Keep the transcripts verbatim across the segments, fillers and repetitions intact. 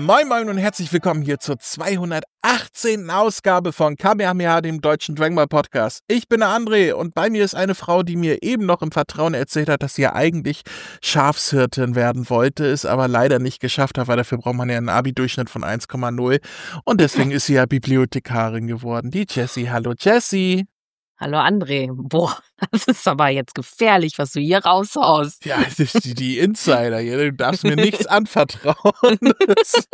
Moin Moin und herzlich willkommen hier zur zweihundertachtzehnten Ausgabe von Kamehameha, dem deutschen Dragon Ball Podcast. Ich bin der André und bei mir ist eine Frau, die mir eben noch im Vertrauen erzählt hat, dass sie ja eigentlich Schafshirtin werden wollte, es aber leider nicht geschafft hat, weil dafür braucht man ja einen Abi-Durchschnitt von eins Komma null und deswegen ist sie ja Bibliothekarin geworden. Die Jessie. Hallo Jessie. Hallo André. Boah, das ist aber jetzt gefährlich, was du hier raushaust. Ja, das ist die, die Insider hier. Du darfst mir nichts anvertrauen. Das,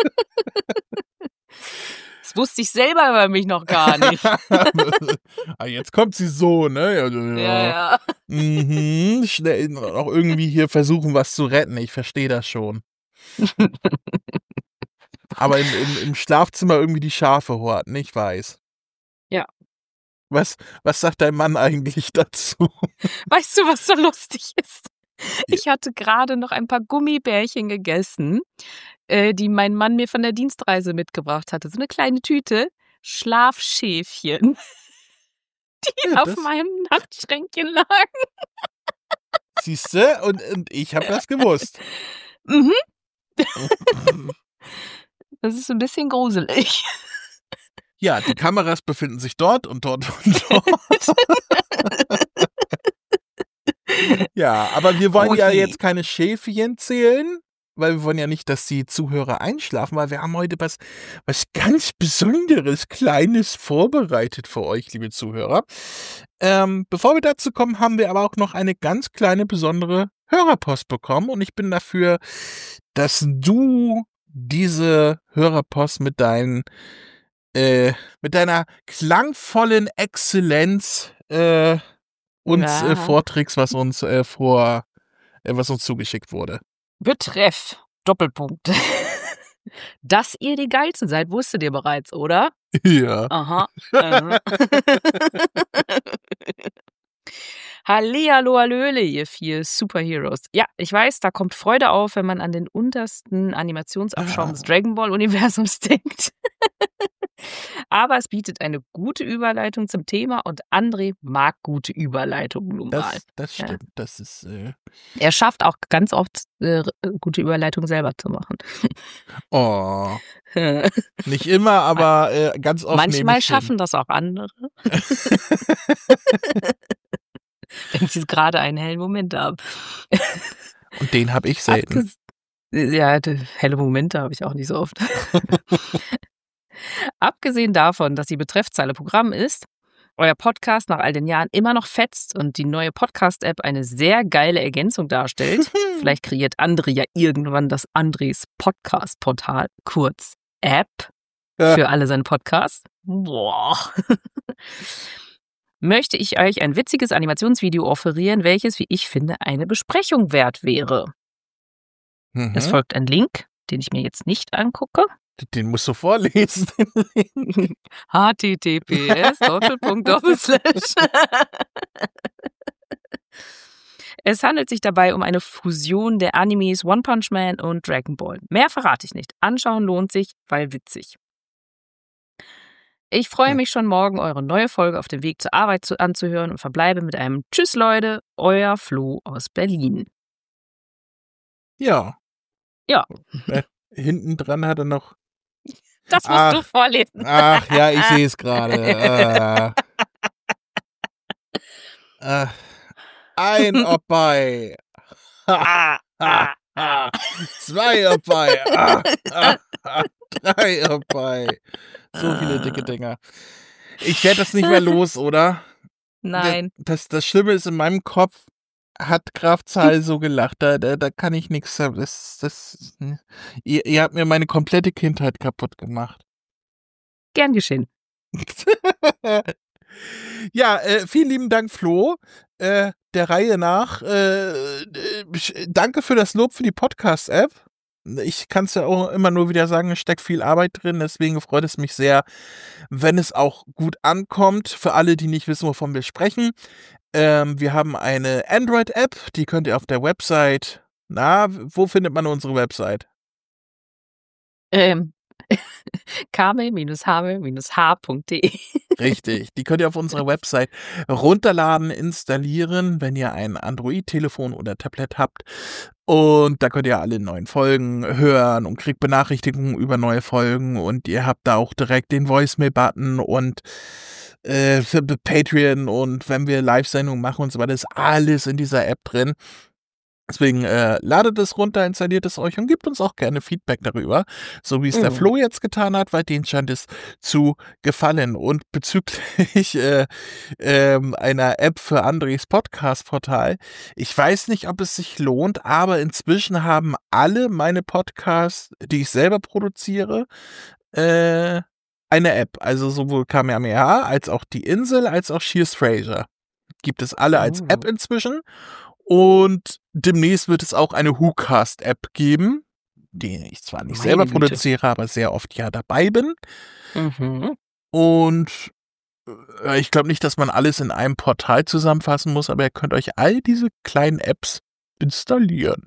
das wusste ich selber über mich noch gar nicht. Ah, jetzt kommt sie so, ne? Ja, ja. Ja, ja. Mhm, schnell noch irgendwie hier versuchen, was zu retten. Ich verstehe das schon. Aber im, im, im Schlafzimmer irgendwie die Schafe horten, ich weiß. Ja. Was, was sagt dein Mann eigentlich dazu? Weißt du, was so lustig ist? Ich hatte gerade noch ein paar Gummibärchen gegessen, äh, die mein Mann mir von der Dienstreise mitgebracht hatte. So eine kleine Tüte Schlafschäfchen, die Ja, auf das- meinem Nachtschränkchen lagen. Siehst du? Und, und ich habe das gewusst. Mhm. Das ist ein bisschen gruselig. Ja, die Kameras befinden sich dort und dort und dort. Ja, aber wir wollen Oh ja je. jetzt keine Schäfchen zählen, weil wir wollen ja nicht, dass die Zuhörer einschlafen, weil wir haben heute was, was ganz Besonderes, Kleines vorbereitet für euch, liebe Zuhörer. Ähm, bevor wir dazu kommen, haben wir aber auch noch eine ganz kleine, besondere Hörerpost bekommen und ich bin dafür, dass du diese Hörerpost mit deinen äh, mit deiner klangvollen Exzellenz äh, uns Ja. äh, vorträgst, was uns äh, vor, äh, was uns zugeschickt wurde. Betreff, Doppelpunkt. Dass ihr die Geilsten seid, wusstet ihr bereits, oder? Ja. Aha. aha. Hallihallo, hallöle, ihr vier Superheroes. Ja, ich weiß, da kommt Freude auf, wenn man an den untersten Animationsabschaum Ah. des Dragon Ball-Universums denkt. Aber es bietet eine gute Überleitung zum Thema und André mag gute Überleitungen nun mal. Das, das Ja. stimmt. Das ist, äh, Er schafft auch ganz oft, äh, gute Überleitungen selber zu machen. oh, nicht immer, aber äh, ganz oft nehme Manchmal ich schaffen das auch andere, wenn sie gerade einen hellen Moment haben. hin. Und den habe ich selten. Abges ja, d- helle Momente habe ich auch nicht so oft. Abgesehen davon, dass die Betreffzeile Programm ist, euer Podcast nach all den Jahren immer noch fetzt und die neue Podcast-App eine sehr geile Ergänzung darstellt, vielleicht kreiert André ja irgendwann das Andres Podcast-Portal, kurz App, Ja. für alle seine Podcasts. Boah. Möchte ich euch ein witziges Animationsvideo offerieren, welches, wie ich finde, eine Besprechung wert wäre. Mhm. Es folgt ein Link, den ich mir jetzt nicht angucke. Den musst du vorlesen. H T T P S Doppelpunkt Doppelslash. Es handelt sich dabei um eine Fusion der Animes One Punch Man und Dragon Ball. Mehr verrate ich nicht. Anschauen lohnt sich, weil witzig. Ich freue Hm. mich schon morgen, eure neue Folge auf dem Weg zur Arbeit zu, anzuhören und verbleibe mit einem Tschüss, Leute, euer Flo aus Berlin. Ja. Ja. Äh, hinten dran hat er noch. Das musst Ach. du vorlesen. Ach ja, ich sehe es gerade. Äh. Äh. Ein Oppai. Ah, ah, Ah. Zwei Oppai. Ah, ah, ah. Drei Oppai. So viele dicke Dinger. Ich werde das nicht mehr los, oder? Nein. Das, das Schlimme ist, in meinem Kopf hat Graf Zahl so gelacht. Da, da, da kann ich nichts. Das, das, ihr, ihr habt mir meine komplette Kindheit kaputt gemacht. Gern geschehen. Ja, äh, vielen lieben Dank, Flo. Äh, der Reihe nach. Äh, äh, danke für das Lob für die Podcast-App. Ich kann es ja auch immer nur wieder sagen, es steckt viel Arbeit drin, deswegen freut es mich sehr, wenn es auch gut ankommt. Für alle, die nicht wissen, wovon wir sprechen. Ähm, wir haben eine Android-App, die könnt ihr auf der Website. Na, wo findet man unsere Website? Ähm. kamel-hamel-h punkt de. Richtig, die könnt ihr auf unserer Website runterladen, installieren, wenn ihr ein Android-Telefon oder Tablet habt. Und da könnt ihr alle neuen Folgen hören und kriegt Benachrichtigungen über neue Folgen. Und ihr habt da auch direkt den Voicemail-Button und äh, für Patreon. Und wenn wir Live-Sendungen machen und so weiter, ist alles in dieser App drin. Deswegen äh, ladet es runter, installiert es euch und gebt uns auch gerne Feedback darüber, so wie es der Mhm. Flo jetzt getan hat, weil denen scheint es zu gefallen. Und bezüglich äh, ähm, einer App für Andres Podcast-Portal, ich weiß nicht, ob es sich lohnt, aber inzwischen haben alle meine Podcasts, die ich selber produziere, äh, eine App. Also sowohl Kamehameha als auch Die Insel als auch Shears Fraser. Gibt es alle als App Oh. inzwischen. Und demnächst wird es auch eine WhoCast-App geben, die ich zwar nicht Meine selber Güte. produziere, aber sehr oft ja dabei bin. Mhm. Und äh, ich glaube nicht, dass man alles in einem Portal zusammenfassen muss, aber ihr könnt euch all diese kleinen Apps installieren.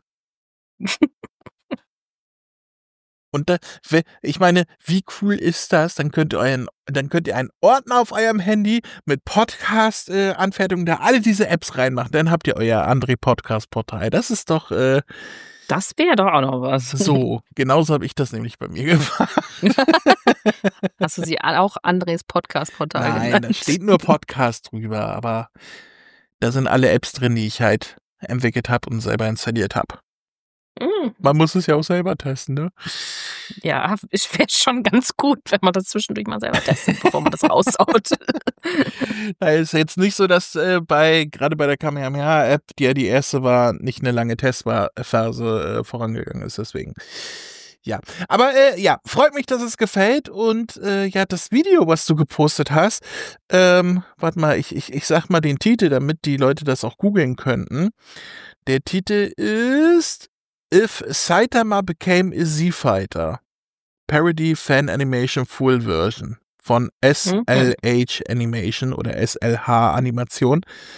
Und da, we- ich meine, wie cool ist das? Dann könnt ihr euren, dann könnt ihr einen Ordner auf eurem Handy mit Podcast-Anfertigungen da alle diese Apps reinmachen. Dann habt ihr euer André Podcast-Portal. Das ist doch äh, Das wäre doch auch noch was. so. Genauso habe ich das nämlich bei mir gemacht. Hast du sie auch Andres Podcast-Portal Nein, genannt? da steht nur Podcast drüber, aber da sind alle Apps drin, die ich halt entwickelt habe und selber installiert habe. Mhm. Man muss es ja auch selber testen, ne? Ja, es wäre schon ganz gut, wenn man das zwischendurch mal selber testet, bevor man das raushaut. Da ist jetzt nicht so, dass äh, bei, gerade bei der Kamehameha-App, die ja die erste war, nicht eine lange Testphase äh, vorangegangen ist, deswegen. Ja, aber äh, ja, freut mich, dass es gefällt und äh, ja, das Video, was du gepostet hast, ähm, warte mal, ich, ich, ich sag mal den Titel, damit die Leute das auch googeln könnten. Der Titel ist If Saitama Became a Z-Fighter. Parody Fan Animation Full Version von S L H Animation oder S L H Animation.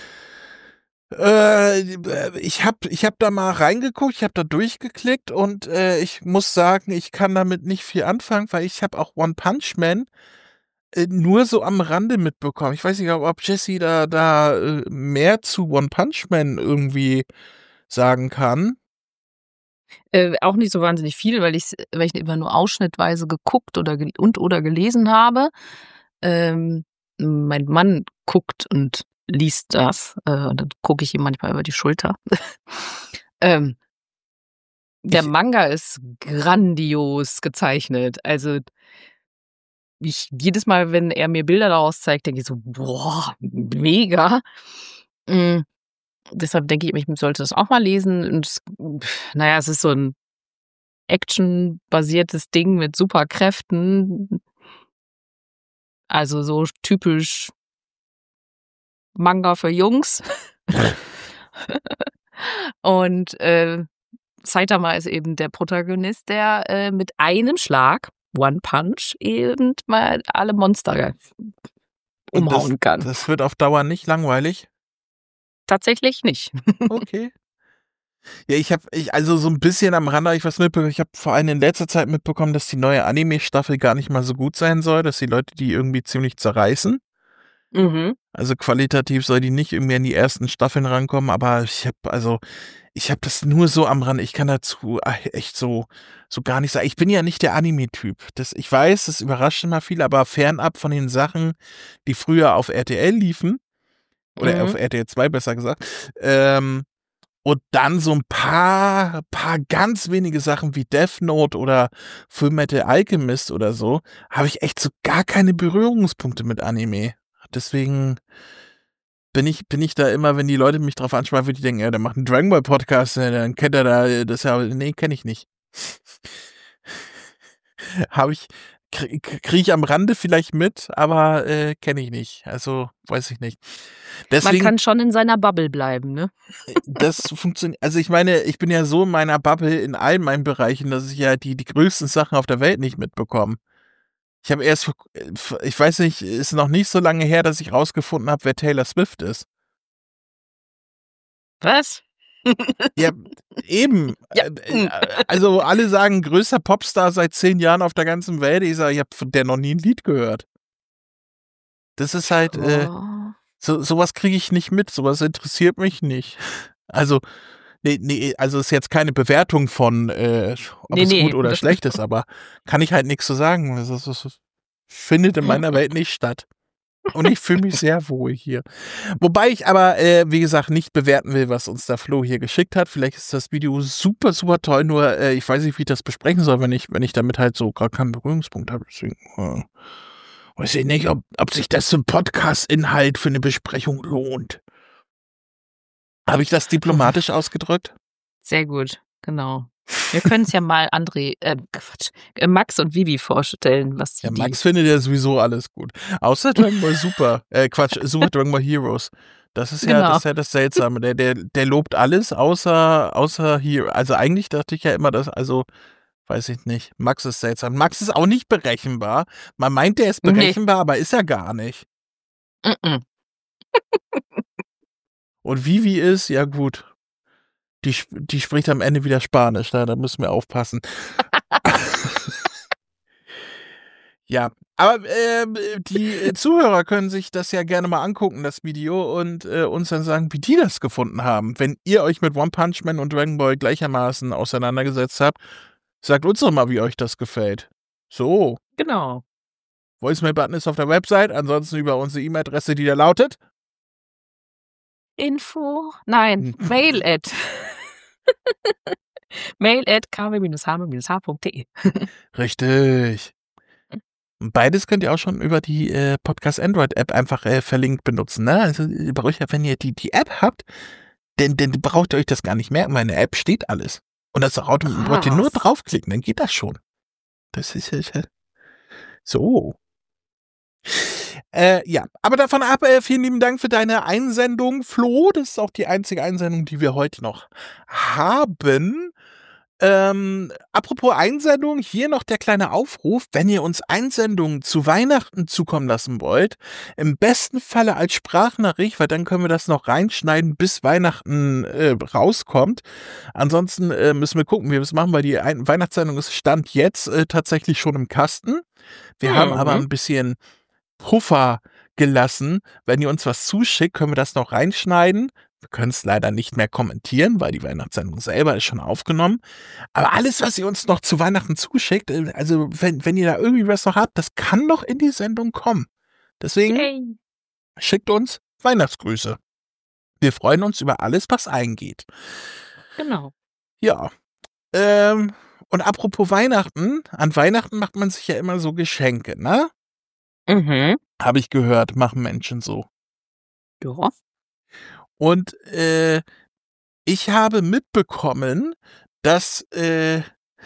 Äh, ich habe ich hab da mal reingeguckt, ich habe da durchgeklickt und äh, ich muss sagen, ich kann damit nicht viel anfangen, weil ich habe auch One Punch Man äh, nur so am Rande mitbekommen. Ich weiß nicht, ob Jesse da, da äh, mehr zu One Punch Man irgendwie sagen kann. Äh, auch nicht so wahnsinnig viel, weil ich weil ich immer nur ausschnittweise geguckt oder gel und oder gelesen habe. Ähm, mein Mann guckt und liest das, äh, und dann gucke ich ihm manchmal über die Schulter. ähm, der Ich- Manga ist grandios gezeichnet. Also ich jedes Mal, wenn er mir Bilder daraus zeigt, denke ich so: „Boah, mega." Hm, deshalb denke ich mir, ich sollte das auch mal lesen und es na ja, es ist so 'n actionbasiertes Ding mit Superkräften. Also so typisch Manga für Jungs. Und, äh, Saitama ist eben der Protagonist, der, äh, mit einem Schlag, One Punch, eben mal alle Monster Und das, umhauen kann. das wird auf Dauer nicht langweilig. Tatsächlich nicht. Okay. Ja, ich habe, ich, also so ein bisschen am Rande habe ich was mitbekommen. Ich habe vor allem in letzter Zeit mitbekommen, dass die neue Anime-Staffel gar nicht mal so gut sein soll, dass die Leute die irgendwie ziemlich zerreißen. Mhm. Also qualitativ soll die nicht irgendwie an die ersten Staffeln rankommen, aber ich habe, also, ich habe das nur so am Rande. Ich kann dazu echt so, so gar nicht sagen. Ich bin ja nicht der Anime-Typ. Das, ich weiß, das überrascht immer viel, aber fernab von den Sachen, die früher auf R T L liefen, oder auf Mhm. R T L zwei besser gesagt, ähm, und dann so ein paar paar ganz wenige Sachen wie Death Note oder Fullmetal Alchemist oder so, habe ich echt so gar keine Berührungspunkte mit Anime. Deswegen bin ich bin ich da immer, wenn die Leute mich drauf ansprechen, würde ich denken: „Ja, der macht 'n Dragon Ball Podcast, äh, dann kennt er da das ja." Ne, kenne ich nicht. Habe ich krie kriege ich am Rande vielleicht mit, aber, äh, kenne ich nicht. Also, weiß ich nicht. Man Deswegen kann schon in seiner Bubble bleiben, ne? das funktioniert, also ich meine, ich bin ja so in meiner Bubble in all meinen Bereichen, dass ich ja die die größten Sachen auf der Welt nicht mitbekomme. Ich habe erst vor äh, v ich weiß nicht, ist noch nicht so lange her, dass ich rausgefunden habe, wer Taylor Swift ist. Was? Ja, eben. Ja. Äh, äh, also alle sagen, größter Popstar seit zehn Jahren auf der ganzen Welt. Ich sage, ich habe von der noch nie ein Lied gehört. Das ist halt, äh, Oh. so so was kriege ich nicht mit, so was interessiert mich nicht. Also Nee, nee, also ist jetzt keine Bewertung von, äh, ob Nee, es nee. gut oder schlecht ist, aber kann ich halt nichts zu sagen. Das, ist, das findet in meiner Welt nicht statt. Und ich fühle mich sehr wohl hier. Wobei ich aber, äh, wie gesagt, nicht bewerten will, was uns der Flo hier geschickt hat. Vielleicht ist das Video super, super toll, nur äh, ich weiß nicht, wie ich das besprechen soll, wenn ich, wenn ich damit halt so gar keinen Berührungspunkt habe. Deswegen äh, weiß ich nicht, ob, ob sich das zum Podcast-Inhalt für eine Besprechung lohnt. Habe ich das diplomatisch ausgedrückt? Sehr gut, genau. Wir können es ja mal André, äh, Quatsch, äh, Max und Vivi vorstellen, was die. Ja, Max findet ja sowieso alles gut. Außer Dragon Ball Super. Äh, Quatsch, Super Dragon Ball Heroes. Das ist ja, Genau. das ist ja das Seltsame. Der, der, der lobt alles außer, außer Hero. Also eigentlich dachte ich ja immer, dass, also, weiß ich nicht. Max ist seltsam. Max ist auch nicht berechenbar. Man meint, der ist Nee. berechenbar, aber ist er gar nicht. Mm-mm. Und Vivi ist, ja gut. Die, sp- die spricht am Ende wieder Spanisch, da, da müssen wir aufpassen. Ja, aber ähm, die äh, Zuhörer können sich das ja gerne mal angucken, das Video, und äh, uns dann sagen, wie die das gefunden haben. Wenn ihr euch mit One Punch Man und Dragon Ball gleichermaßen auseinandergesetzt habt, sagt uns doch mal, wie euch das gefällt. So, Genau. Voicemail-Button ist auf der Website, ansonsten über unsere E-Mail-Adresse, die da lautet. Info? Nein, Hm. Mail at. Mail at kw-hame-h.de. Richtig. Und beides könnt ihr auch schon über die äh, Podcast Android App einfach äh, verlinkt benutzen. Ne? Also äh, bei euch, wenn ihr die, die App habt, dann, dann braucht ihr euch das gar nicht merken, weil in der App steht alles. Und das Auto braucht ihr nur Krass. draufklicken, dann geht das schon. Das ist ja so. Äh, ja, aber davon ab, äh, vielen lieben Dank für deine Einsendung, Flo. Das ist auch die einzige Einsendung, die wir heute noch haben. Ähm, apropos Einsendung, hier noch der kleine Aufruf, wenn ihr uns Einsendungen zu Weihnachten zukommen lassen wollt, im besten Falle als Sprachnachricht, weil dann können wir das noch reinschneiden, bis Weihnachten äh, rauskommt. Ansonsten äh, müssen wir gucken, wie wir es machen, weil die Ein- Weihnachtssendung ist Stand jetzt äh, tatsächlich schon im Kasten. Wir Mhm. haben aber ein bisschen Puffer gelassen. Wenn ihr uns was zuschickt, können wir das noch reinschneiden. Wir können es leider nicht mehr kommentieren, weil die Weihnachtssendung selber ist schon aufgenommen. Aber alles, was ihr uns noch zu Weihnachten zuschickt, äh, also wenn, wenn ihr da irgendwie was noch habt, das kann noch in die Sendung kommen. Deswegen Yay. schickt uns Weihnachtsgrüße. Wir freuen uns über alles, was eingeht. Genau. Ja. Ähm, und apropos Weihnachten, an Weihnachten macht man sich ja immer so Geschenke, ne? Mhm. Habe ich gehört, machen Menschen so. Ja. Und äh, ich habe mitbekommen, dass äh,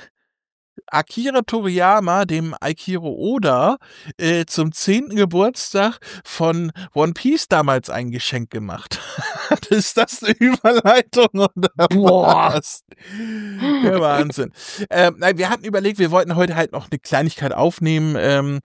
Akira Toriyama dem Eiichiro Oda äh, zum zehnten Geburtstag von One Piece damals ein Geschenk gemacht hat. Ist das eine Überleitung oder Boah. was? Der Wahnsinn. Ähm, nein, wir hatten überlegt, wir wollten heute halt noch eine Kleinigkeit aufnehmen, ähm,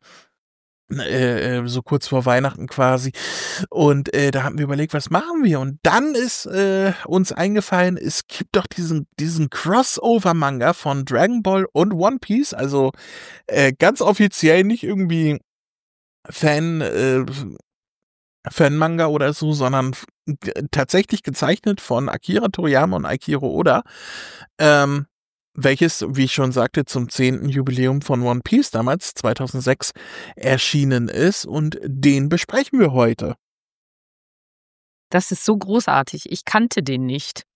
äh, äh, so kurz vor Weihnachten quasi. Und äh, da haben wir überlegt, was machen wir? Und dann ist äh, uns eingefallen, es gibt doch diesen, diesen Crossover-Manga von Dragon Ball und One Piece. Also äh, ganz offiziell, nicht irgendwie Fan, äh, Fan-Manga oder so, sondern g- tatsächlich gezeichnet von Akira Toriyama und Eiichiro Oda. Ähm, welches, wie ich schon sagte, zum zehnten Jubiläum von One Piece damals, zweitausendsechs, erschienen ist. Und den besprechen wir heute. Das ist so großartig. Ich kannte den nicht.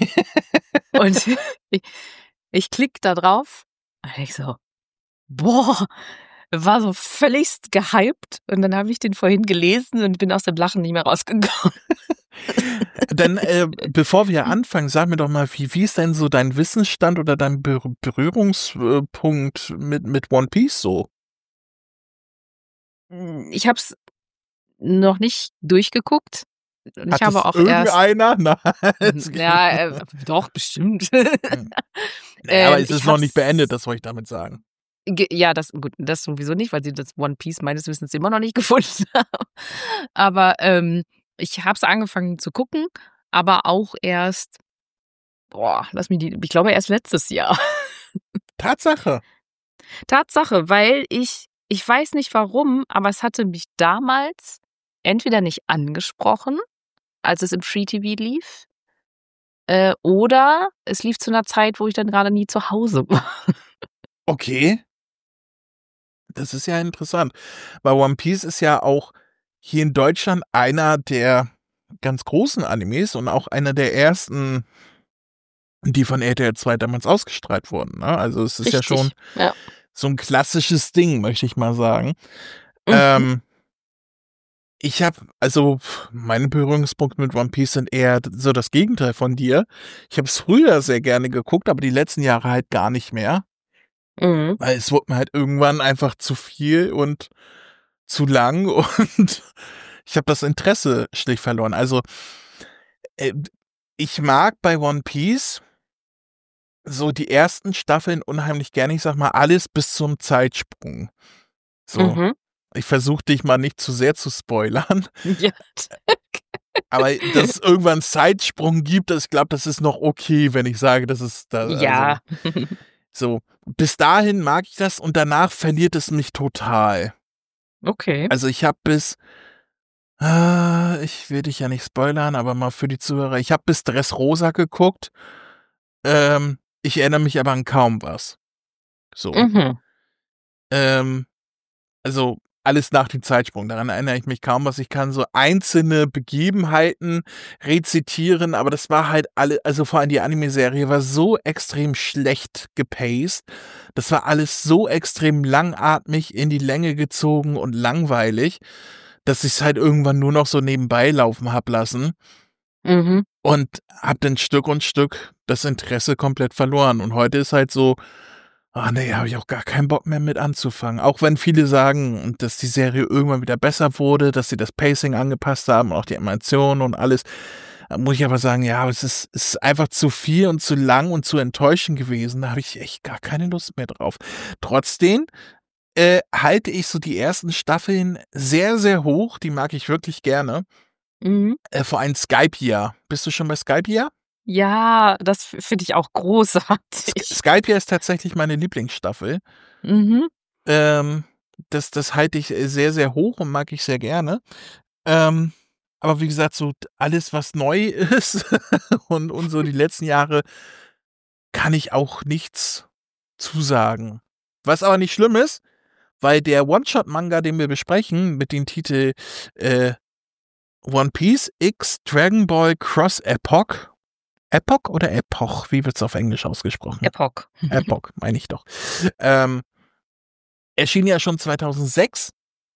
Und ich, ich klicke da drauf und ich so, boah, war so völligst gehypt. Und dann habe ich den vorhin gelesen und bin aus dem Lachen nicht mehr rausgekommen. Dann, äh, bevor wir anfangen, sag mir doch mal, wie, wie ist denn so dein Wissensstand oder dein Ber Berührungspunkt mit, mit One Piece so? Ich habe es noch nicht durchgeguckt. Und ich Hat habe es auch erst. irgendeiner? Nein. Ja, äh, doch, bestimmt. Hm. Naja, aber Ähm, es ich ist noch nicht hab's- beendet, das wollte ich damit sagen. Ge- Ja, das gut, das sowieso nicht, weil sie das One Piece meines Wissens immer noch nicht gefunden haben. Aber ähm, ich habe es angefangen zu gucken, aber auch erst, boah, lass mich die, ich glaube erst letztes Jahr. Tatsache. Tatsache, weil ich, ich weiß nicht warum, aber es hatte mich damals entweder nicht angesprochen, als es im Free T V lief, Äh, oder es lief zu einer Zeit, wo ich dann gerade nie zu Hause war. Okay. Das ist ja interessant, weil One Piece ist ja auch hier in Deutschland einer der ganz großen Animes und auch einer der ersten, die von R T L zwei damals ausgestrahlt wurden, ne? Also, es ist ja schon Richtig, ja. so 'n klassisches Ding, möchte ich mal sagen. Mhm. Ähm, ich habe also, meine Berührungspunkte mit One Piece sind eher d so das Gegenteil von dir. Ich habe es früher sehr gerne geguckt, aber die letzten Jahre halt gar nicht mehr, Mhm. weil es wurde mir halt irgendwann einfach zu viel und zu lang und ich habe das Interesse schlicht verloren. Also, äh, ich mag bei One Piece so die ersten Staffeln unheimlich gerne. Ich sage mal, alles bis zum Zeitsprung. So, Mhm. ich versuche dich mal nicht zu sehr zu spoilern, Ja. aber dass es irgendwann 'n Zeitsprung gibt, das ich glaube, das ist noch okay, wenn ich sage, das ist da also, Ja. so. Bis dahin mag ich das und danach verliert es mich total. Okay. Also, ich habe bis ah, ich will dich ja nicht spoilern, aber mal für die Zuhörer. Ich habe bis Dressrosa geguckt, ähm, ich erinnere mich aber an kaum was. So. Mhm. Ähm, also, alles nach dem Zeitsprung. Daran erinnere ich mich kaum was. Ich kann so einzelne Begebenheiten rezitieren, aber das war halt alle also, vor allem die Anime-Serie war so extrem schlecht gepaced. Das war alles so extrem langatmig, in die Länge gezogen und langweilig, dass ich's halt irgendwann nur noch so nebenbei laufen habe lassen Mhm. und habe dann Stück und Stück das Interesse komplett verloren. Und heute ist halt so: „Ah ne, habe ich auch gar keinen Bock mehr mit anzufangen." Auch wenn viele sagen, dass die Serie irgendwann wieder besser wurde, dass sie das Pacing angepasst haben, auch die Animationen und alles. Da muss ich aber sagen, ja, es ist es ist einfach zu viel und zu lang und zu enttäuschend gewesen. Da habe ich echt gar keine Lust mehr drauf. Trotzdem, äh, halte ich so die ersten Staffeln sehr, sehr hoch. Die mag ich wirklich gerne. Mhm. Äh, vor allem Skypiea. Bist du schon bei Skypiea? Ja, das f finde ich auch Sk großartig. Skypiea ist tatsächlich meine Lieblingsstaffel. Mhm. Ähm, das das halte ich, äh, sehr, sehr hoch und mag ich sehr gerne. Ähm, aber wie gesagt, so d alles, was neu ist und und so die letzten Jahre kann ich auch nichts zu sagen. Was aber nicht schlimm ist, weil der One-Shot-Manga, den wir besprechen, mit dem Titel, äh, One Piece X Dragon Ball Cross Epoch Epoch oder Epoch? Wie wird's auf Englisch ausgesprochen? Epoch. Epoch, meine ich doch. Ähm erschien ja schon zweitausendsechs.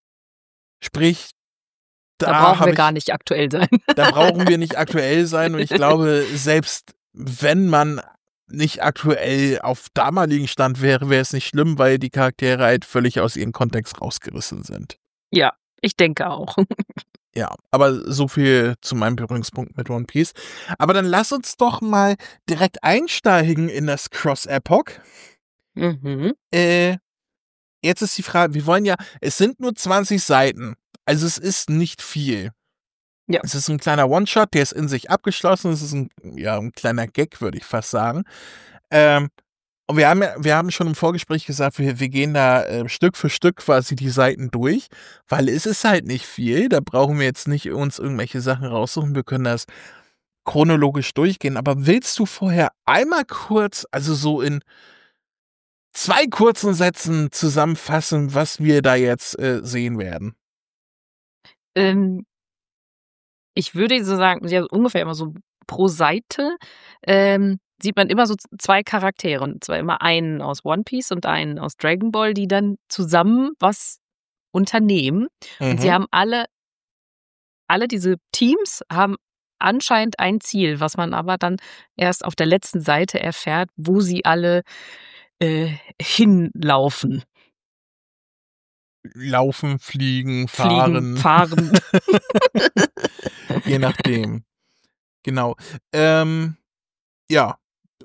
Sprich, Da da brauchen wir habe gar ich nicht aktuell sein. da brauchen wir nicht aktuell sein und ich glaube, selbst wenn man nicht aktuell auf damaligen Stand wäre, wäre es nicht schlimm, weil die Charaktere halt völlig aus ihrem Kontext rausgerissen sind. Ja, ich denke auch. Ja, aber so viel zu meinem Berührungspunkt mit One Piece. Aber dann lass uns doch mal direkt einsteigen in das Cross Epoch. Mhm. Äh, jetzt ist die Frage, wir wollen ja es sind nur zwanzig Seiten, also es ist nicht viel. Ja. Es ist 'n kleiner One-Shot, der ist in sich abgeschlossen. Es ist 'n ja, 'n kleiner Gag, würde ich fast sagen. Ähm, und wir haben ja wir haben schon im Vorgespräch gesagt, wir wir gehen da, äh, Stück für Stück quasi die Seiten durch, weil es ist halt nicht viel. Da brauchen wir jetzt nicht uns irgendwelche Sachen raussuchen. Wir können das chronologisch durchgehen. Aber willst du vorher einmal kurz, also so in zwei kurzen Sätzen zusammenfassen, was wir da jetzt, äh, sehen werden? Ähm ich würde so sagen, ja, ungefähr immer so pro Seite, ähm, sieht man immer so z zwei Charaktere, und zwar immer einen aus One Piece und einen aus Dragon Ball, die dann zusammen was unternehmen. Und sie Mhm. haben alle alle diese Teams haben anscheinend ein Ziel, was man aber dann erst auf der letzten Seite erfährt, wo sie alle, äh, hinlaufen. Laufen, fliegen, Fliegen, fahren. fahren. Je nachdem. Genau. Ähm, ja.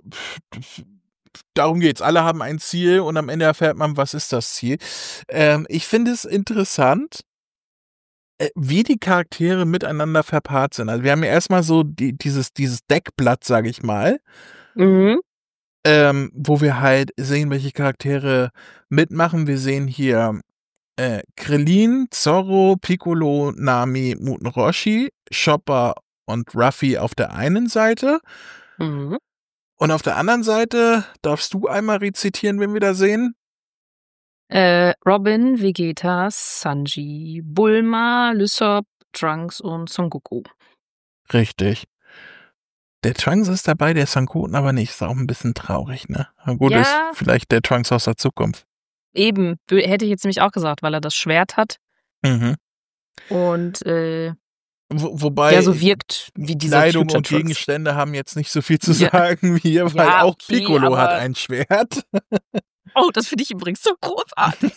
Darum geht's. Alle haben ein Ziel und am Ende erfährt man, was ist das Ziel. Ähm, ich finde es interessant äh, wie die Charaktere miteinander verpaart sind. Also, wir haben ja erst mal so die dieses dieses Deckblatt, sage ich mal Mhm. ähm, wo wir halt sehen, welche Charaktere mitmachen. Wir sehen hier, äh, Krillin, Zorro, Piccolo, Nami, Muten Roshi, Chopper und Ruffy auf der einen Seite Mhm. Und auf der anderen Seite darfst du einmal rezitieren, wen wir da sehen? Äh, Robin, Vegeta, Sanji, Bulma, Lysop, Trunks und Son Goku. Richtig. Der Trunks ist dabei, der Sangoten aber nicht. Ist auch ein bisschen traurig, ne? Na gut, ist Ja, vielleicht der Trunks aus der Zukunft. eben. Wö- Hätte ich jetzt nämlich auch gesagt, weil er das Schwert hat Mhm. und äh, Wo, ja wobei so wirkt wie dieser Kleidung Future und Trunks. Gegenstände haben jetzt nicht so viel zu Ja. sagen wie hier, weil Ja, auch okay, Piccolo hat aber- ein Schwert. Oh, das finde ich übrigens so großartig.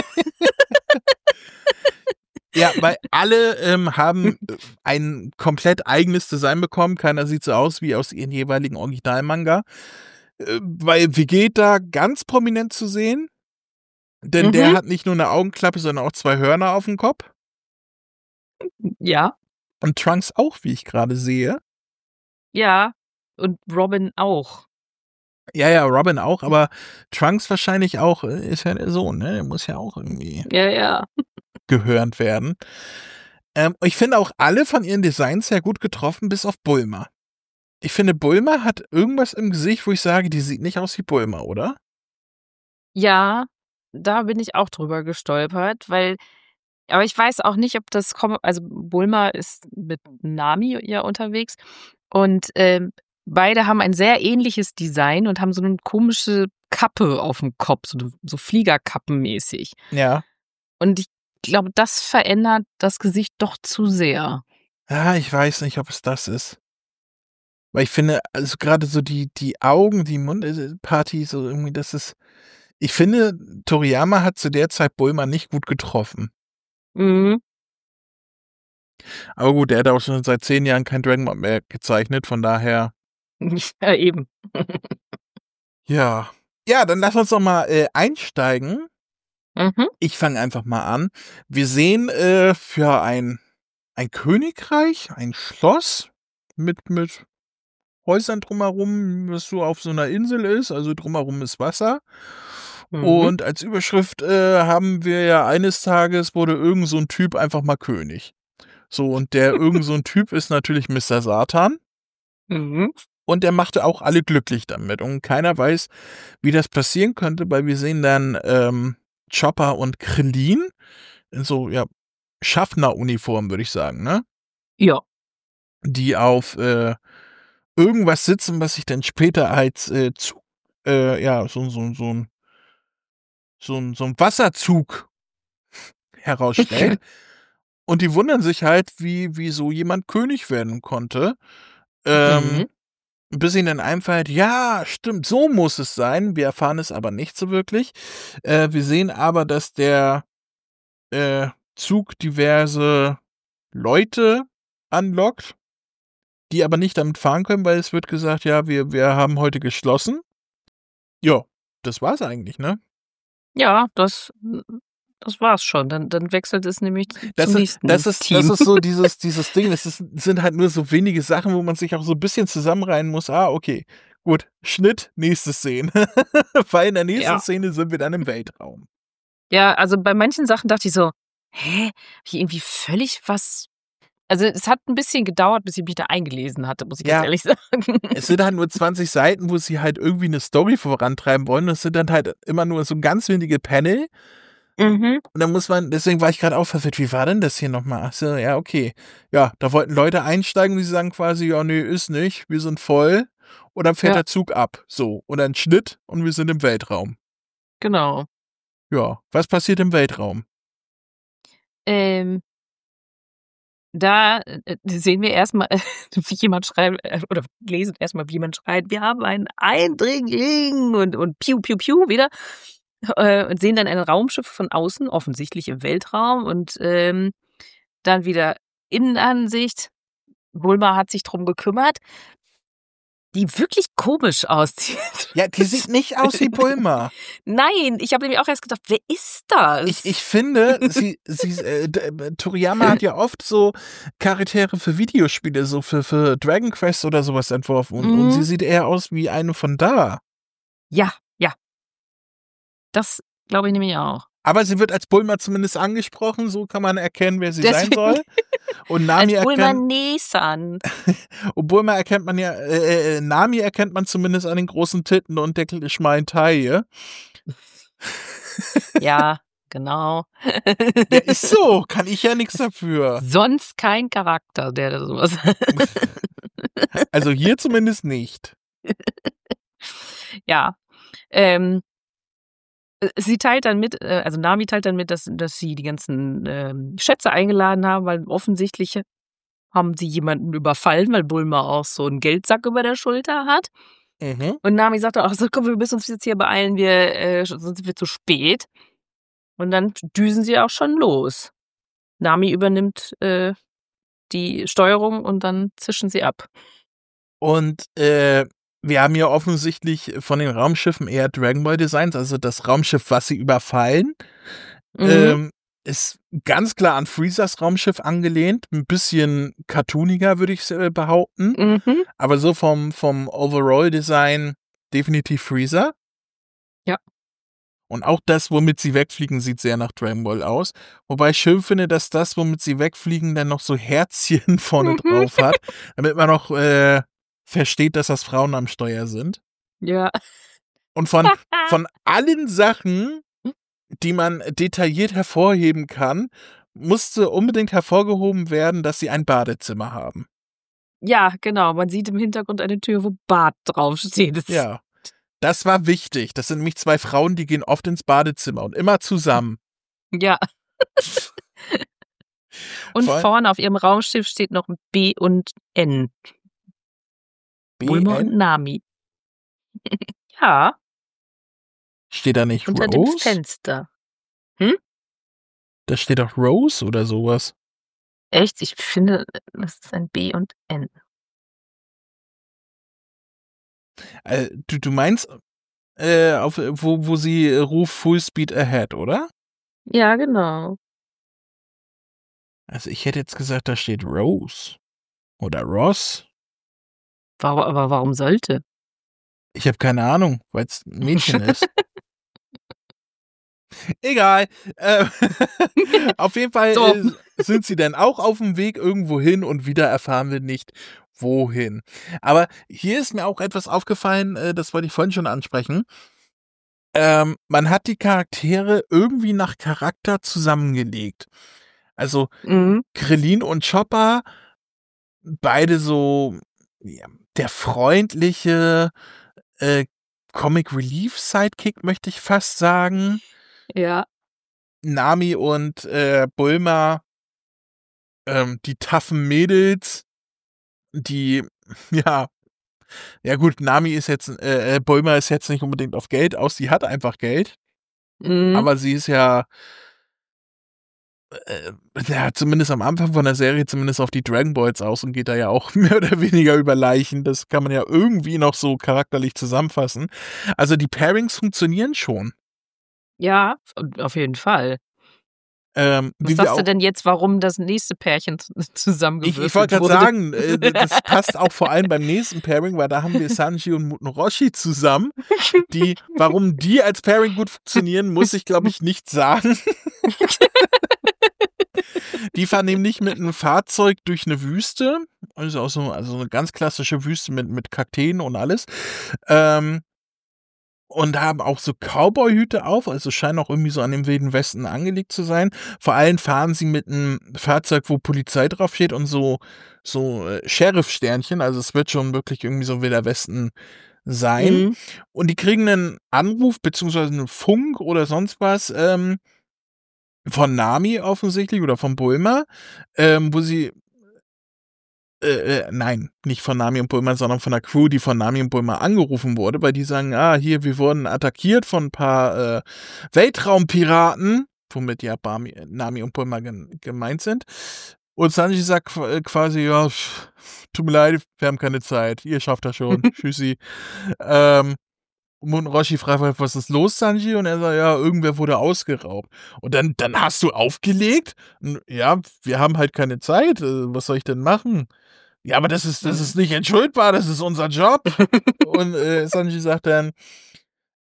Ja, weil alle ähm, haben äh, ein komplett eigenes Design bekommen. Keiner sieht so aus wie aus ihren jeweiligen Originalmanga. Äh, bei Vegeta ganz prominent zu sehen, denn der Mhm. hat nicht nur eine Augenklappe, sondern auch zwei Hörner auf dem Kopf. Ja, Und Trunks auch, wie ich gerade sehe. ja. Und Robin auch. Ja, ja, Robin auch, aber Trunks wahrscheinlich auch, äh, ist ja der Sohn, ne? Der muss ja auch irgendwie Ja, ja. gehört werden. Ähm, ich finde auch alle von ihren Designs sehr gut getroffen, bis auf Bulma. Ich finde, Bulma hat irgendwas im Gesicht, wo ich sage, die sieht nicht aus wie Bulma, oder? Ja, da bin ich auch drüber gestolpert, weil aber ich weiß auch nicht, ob das kom also Bulma ist mit Nami ja unterwegs und, ähm, beide haben ein sehr ähnliches Design und haben so 'ne komische Kappe aufm Kopf, so 'ne so Fliegerkappenmäßig. Ja. Und ich glaube, das verändert das Gesicht doch zu sehr. Ja, ich weiß nicht, ob es das ist. Weil ich finde, also gerade so die die Augen, die Mund äh, Party, so irgendwie, das ist ich finde, Toriyama hat zu der Zeit Bulma nicht gut getroffen. Mhm. Aber gut, der hat auch schon seit zehn Jahren kein Dragon Ball mehr gezeichnet, von daher Ja, eben. ja. Ja, dann lass uns doch mal, äh, einsteigen. Mhm. Ich fange einfach mal an. Wir sehen, äh, für ein ein Königreich, ein Schloss mit mit Häusern drumherum, was so auf so einer Insel ist, also drumherum ist Wasser. Mhm. Und als Überschrift, äh, haben wir ja eines Tages wurde irgend so 'n Typ einfach mal König. So, und der irgend so 'n Typ ist natürlich Mister Satan Mhm. und der machte auch alle glücklich damit. Und keiner weiß, wie das passieren könnte, weil wir sehen dann, ähm, Chopper und Krillin in so, ja, Schaffneruniform, würde ich sagen, ne? Ja. Die auf, äh, irgendwas sitzen, was sich dann später als, äh, Zu äh, ja, so 'n so 'n so 'n so 'n so 'n Wasserzug herausstellt. Und die wundern sich halt, wie wie so jemand König werden konnte. Ähm, Mhm. bis ihnen dann einfällt: „Ja, stimmt, so muss es sein." Wir erfahren es aber nicht so wirklich. Äh, wir sehen aber, dass der, äh, Zug diverse Leute anlockt, die aber nicht damit fahren können, weil es wird gesagt: „Ja, wir wir haben heute geschlossen." Ja, das war's eigentlich, ne? Ja, das das war's schon. Dann dann wechselt es nämlich Das zum ist nächsten das ist das Team. ist so dieses dieses Ding, das ist sind halt nur so wenige Sachen, wo man sich auch so 'n bisschen zusammenreihen muss. Ah, okay, gut, Schnitt, nächste Szene. Weil in der nächsten Ja. Szene sind wir dann im Weltraum. Ja, also bei manchen Sachen dachte ich so: „Hä? Habe ich irgendwie völlig was“, also, es hat 'n bisschen gedauert, bis ich mich da eingelesen hatte, muss ich ganz Ja, ehrlich sagen. es sind halt nur zwanzig Seiten, wo sie halt irgendwie 'ne Story vorantreiben wollen. Das sind dann halt immer nur so ganz wenige Panel. Mhm. Und dann muss man deswegen war ich grad auch verwirrt. Wie war denn das hier noch mal? Ach so, ja, okay. Ja, da wollten Leute einsteigen, die sagen quasi: „Ja, ne, ist nicht, wir sind voll." Und dann fährt Ja, der Zug ab. So, und dann Schnitt und wir sind im Weltraum. genau. Ja, was passiert im Weltraum? Ähm, da, äh, sehen wir erst mal, wie jemand schreibt äh, oder lesen erst mal, wie jemand schreit: „Wir haben einen Eindringling“ und und piu, piu, piu wieder, äh, und sehen dann ein Raumschiff von außen, offensichtlich im Weltraum und, ähm, dann wieder Innenansicht. Bulma hat sich drum gekümmert, die wirklich komisch aussieht. Ja, die sieht nicht aus wie Bulma. Nein, ich habe nämlich auch erst gedacht: „Wer ist Ich das?“ ich finde, sie sie äh, d äh, Toriyama hat ja oft so Charaktere für Videospiele, so für für Dragon Quest oder so was entworfen und und sie Mhm. sieht eher aus wie eine von da. Ja, ja, das glaube ich nämlich auch. Aber sie wird als Bulma zumindest angesprochen, so kann man erkennen, wer sie Deswegen- sein soll. Und Nami Als Bulma erkennt, Nesan. und Bulma erkennt man ja, äh, äh, Nami erkennt man zumindest an den großen Titten und der schmalen Taille. Ja, genau. Ja, ist so, kann ich ja nichts dafür. Sonst kein Charakter, der da sowas. Also hier zumindest nicht. Ja. Ähm, äh, sie teilt dann mit, äh, also Nami teilt dann mit, dass, dass sie die ganzen ähm, Schätze eingeladen haben, weil offensichtlich haben sie jemanden überfallen, weil Bulma auch so einen Geldsack über der Schulter hat. Mhm. Und Nami sagt auch so, komm, wir müssen uns jetzt hier beeilen, wir, äh, sonst sind wir zu spät. Und dann düsen sie auch schon los. Nami übernimmt äh, die Steuerung und dann zischen sie ab. Und äh, wir haben ja offensichtlich von den Raumschiffen eher Dragon Ball Designs, also das Raumschiff, was sie überfallen, Mhm. ähm, ist ganz klar an Freezers Raumschiff angelehnt, ein bisschen cartooniger, würde ich äh, behaupten, Mhm. aber so vom, vom Overall-Design definitiv Freezer. Ja. Und auch das, womit sie wegfliegen, sieht sehr nach Dragon Ball aus. Wobei ich schön finde, dass das, womit sie wegfliegen, dann noch so Herzchen vorne Mhm. drauf hat, damit man noch äh, versteht, dass das Frauen am Steuer sind. Ja. Und von, von allen Sachen, die man detailliert hervorheben kann, musste unbedingt hervorgehoben werden, dass sie ein Badezimmer haben. Ja, genau. Man sieht im Hintergrund eine Tür, wo Bad draufsteht. Das Ja, das war wichtig. Das sind nämlich zwei Frauen, die gehen oft ins Badezimmer und immer zusammen. Ja. Und Voll- vorne auf ihrem Raumschiff steht noch B und N. Bulma und B N? Nami. Ja, Steht da nicht unter dem Rose? Fenster. Da steht doch Rose oder sowas. Echt? Ich finde, das ist ein B und N. Äh, du, du meinst, äh, auf, wo, wo sie äh, ruft Full Speed Ahead, oder? Ja, genau. Also ich hätte jetzt gesagt, da steht Rose. Oder Ross. Warum, aber warum sollte? Ich habe keine Ahnung, weil es ein Mädchen ist. Egal. Äh, auf jeden Fall So. äh, sind sie dann auch auf dem Weg irgendwo hin und wieder erfahren wir nicht, wohin. Aber hier ist mir auch etwas aufgefallen, äh, das wollte ich vorhin schon ansprechen. Ähm, man hat die Charaktere irgendwie nach Charakter zusammengelegt. Also Mhm. Krillin und Chopper, beide so ja, der freundliche äh, Comic Relief Sidekick, möchte ich fast sagen. Ja. Nami und äh, Bulma, ähm, die taffen Mädels, die, ja, ja gut, Nami ist jetzt, äh, Bulma ist jetzt nicht unbedingt auf Geld aus, sie hat einfach Geld, Mhm. aber sie ist ja, äh, ja, zumindest am Anfang von der Serie zumindest auf die Dragon Balls aus und geht da ja auch mehr oder weniger über Leichen, das kann man ja irgendwie noch so charakterlich zusammenfassen. Also die Pairings funktionieren schon. Ja, auf jeden Fall. Ähm, Was wie wir sagst du auch denn jetzt, warum das nächste Pärchen z- Ich, zusammengewürfelt ich wollte gerade wurde? sagen, äh, das passt auch vor allem beim nächsten Pairing, weil da haben wir Sanji und Muten Roshi zusammen. Die, warum die als Pairing gut funktionieren, muss ich, glaube ich, nicht sagen. Die fahren nämlich mit einem Fahrzeug durch eine Wüste. Also auch so, also eine ganz klassische Wüste mit, mit Kakteen und alles. Ähm, und haben auch so Cowboy-Hüte auf, also scheinen auch irgendwie so an dem Wilden Westen angelegt zu sein. Vor allem fahren sie mit einem Fahrzeug, wo Polizei draufsteht und so, so äh, Sheriff-Sternchen, also es wird schon wirklich irgendwie so Wilder Westen sein. Mhm. Und die kriegen einen Anruf, beziehungsweise einen Funk oder sonst was, ähm, von Nami offensichtlich oder von Bulma, ähm, wo sie Äh, äh, nein, nicht von Nami und Bulma, sondern von der Crew, die von Nami und Bulma angerufen wurde, weil die sagen, ah, hier, wir wurden attackiert von ein paar äh, Weltraumpiraten, womit ja Bami, Nami und Bulma gen- gemeint sind. Und Sanji sagt qu- äh, quasi, ja, pff, tut mir leid, wir haben keine Zeit, ihr schafft das schon, tschüssi. Ähm, und Roshi fragt, was ist los, Sanji? Und er sagt, ja, irgendwer wurde ausgeraubt. Und dann, dann hast du aufgelegt? Und, ja, wir haben halt keine Zeit, äh, was soll ich denn machen? Ja, aber das ist, das ist nicht entschuldbar, das ist unser Job. Und äh, Sanji sagt dann,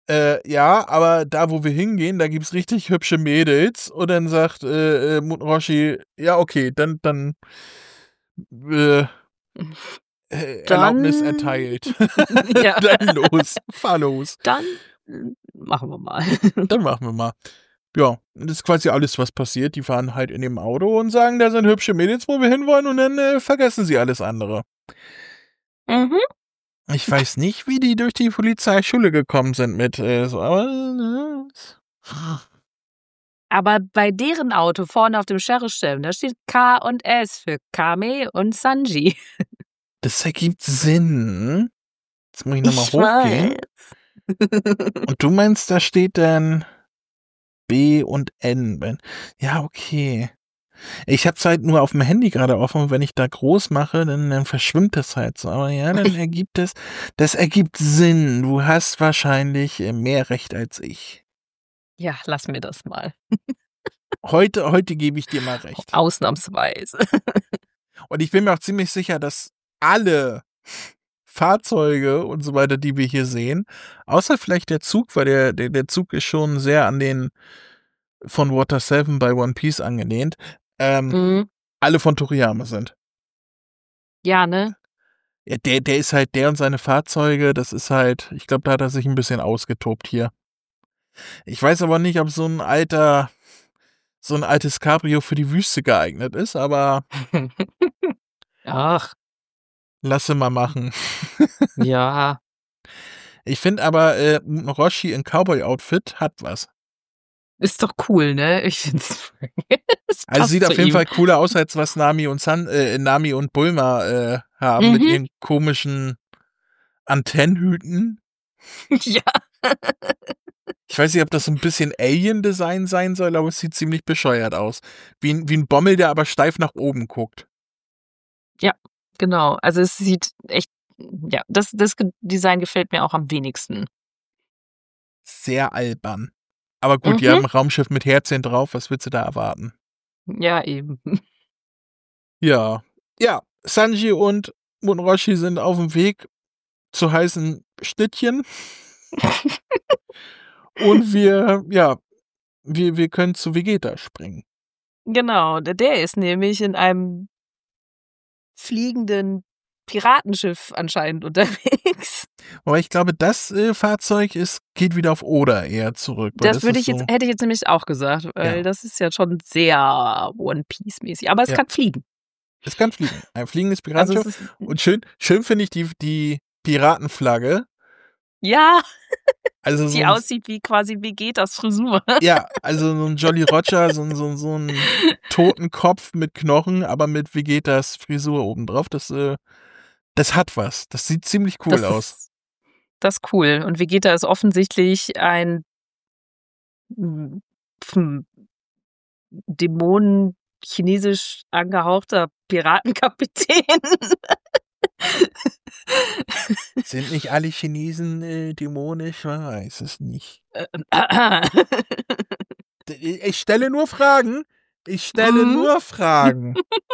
Äh, ja, aber da, wo wir hingehen, da gibt's richtig hübsche Mädels. Und dann sagt äh, äh, Muten Roshi, ja, okay, dann, dann äh, äh, Erlaubnis Dann erteilt. ja. Dann los, fahr los. Dann hm, machen wir mal. Dann machen wir mal. Ja, das ist quasi alles, was passiert. Die fahren halt in dem Auto und sagen, da sind hübsche Mädels, wo wir hinwollen, und dann äh, vergessen sie alles andere. Mhm. Ich weiß nicht, wie die durch die Polizeischule gekommen sind mit äh, so, aber äh, Aber bei deren Auto vorne auf dem Sheriffstern, da steht K und S für Kame und Sanji. das ergibt Sinn. Jetzt muss ich nochmal Ich hochgehen. weiß. Und du meinst, da steht dann B und N. Ja, okay. Ich hab's halt nur auf dem Handy gerade offen, und wenn ich da groß mache, dann, dann verschwimmt das halt so. Aber ja, dann ergibt es, das ergibt Sinn. Du hast wahrscheinlich äh, mehr Recht als ich. Ja, lass mir das mal. Heute, heute gebe ich dir mal recht. Ausnahmsweise. Und ich bin mir auch ziemlich sicher, dass alle Fahrzeuge und so weiter, die wir hier sehen, außer vielleicht der Zug, weil der, der, der Zug ist schon sehr an den von Water seven bei One Piece angelehnt, ähm, Mhm. alle von Toriyama sind. Ja, ne? Ja, der, der ist halt, der und seine Fahrzeuge, das ist halt, ich glaube, da hat er sich ein bisschen ausgetobt hier. Ich weiß aber nicht, ob so ein alter, so ein altes Cabrio für die Wüste geeignet ist, aber Ach, lasse mal machen. ja. Ich finde aber, äh, Roshi in Cowboy-Outfit hat was. Ist doch cool, ne? Ich find's. Es Also passt sieht zu auf jeden ihm. Fall cooler aus, als was Nami und San, äh, Nami und Bulma äh, haben mit Mhm. ihren komischen Antennenhüten. Ja. Ich weiß nicht, ob das so ein bisschen Alien-Design sein soll, aber es sieht ziemlich bescheuert aus. Wie ein, wie ein Bommel, der aber steif nach oben guckt. Ja, genau. Also es sieht echt, ja, das, das Ge- Design gefällt mir auch am wenigsten. Sehr albern. Aber gut, die Mhm. haben ein Raumschiff mit Herzchen drauf, was willst du da erwarten? Ja, eben. Ja. Ja, Sanji und Muten-Roshi sind auf dem Weg zu heißen Schnittchen. Und wir, ja, wir, wir können zu Vegeta springen. Genau, der der ist nämlich in einem fliegenden Piratenschiff anscheinend unterwegs. Aber ich glaube, das äh, Fahrzeug ist, geht wieder auf Oda eher zurück. Weil Das das würde ist ich jetzt, so, hätte ich jetzt nämlich auch gesagt, weil Ja. das ist ja schon sehr One Piece-mäßig. Aber es Ja. kann fliegen. es kann fliegen. Ein fliegendes Also Piratenschiff. es ist, Und schön, schön finde ich die, die Piratenflagge. ja, Also so die ein, aussieht wie quasi Vegetas Frisur. ja, also so ein Jolly Roger, so ein, so, ein- so ein Totenkopf mit Knochen, aber mit Vegetas Frisur obendrauf. Das, äh, das hat was. Das sieht ziemlich cool Das aus. ist, das ist cool. Und Vegeta ist offensichtlich ein mm, hm, Dämonen chinesisch angehauchter Piratenkapitän. Sind nicht alle Chinesen äh, dämonisch? Man weiß es nicht. D- Ich stelle nur Fragen. Ich stelle Mhm. nur Fragen.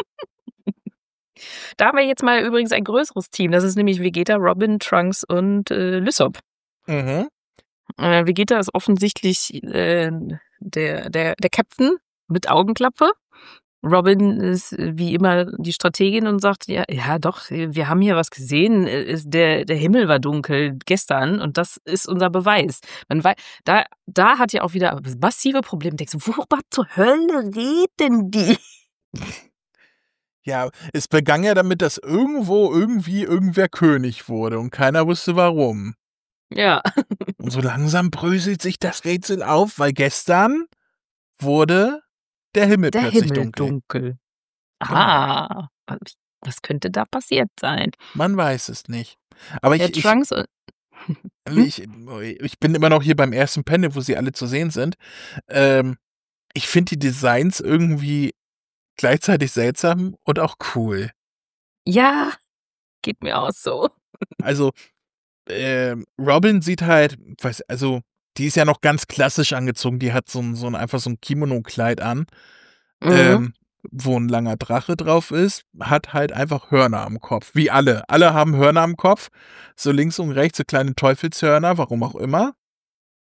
Da haben wir jetzt mal übrigens ein größeres Team. Das ist nämlich Vegeta, Robin, Trunks und äh, Lysop. Mhm. Äh, Vegeta ist offensichtlich äh, der, der, der Captain mit Augenklappe. Robin ist äh, wie immer die Strategin und sagt, ja, ja doch, wir haben hier was gesehen. Äh, ist- Der, der Himmel war dunkel gestern und das ist unser Beweis. Man weiß, da, da hat ja auch wieder massive Probleme. Denkst du, worüber zur Hölle reden die? Ja, es begann ja damit, dass irgendwo irgendwie irgendwer König wurde und keiner wusste warum. Ja, Und so langsam bröselt sich das Rätsel auf, weil gestern wurde der Himmel der plötzlich Himmel dunkel. dunkel. Genau. Ah, was könnte da passiert sein? Man weiß es nicht. Aber Der ich, ich, Trunks und Hm? ich, ich bin immer noch hier beim ersten Panel, wo sie alle zu sehen sind. Ähm, ich finde die Designs irgendwie gleichzeitig seltsam und auch cool. ja, geht mir auch so. Also, ähm, Robin sieht halt, weiß, also, die ist ja noch ganz klassisch angezogen. Die hat so ein, so ein einfach so ein Kimono-Kleid an, Mhm. ähm, wo ein langer Drache drauf ist, hat halt einfach Hörner am Kopf. Wie alle. Alle haben Hörner am Kopf. So links und rechts so kleine Teufelshörner, warum auch immer.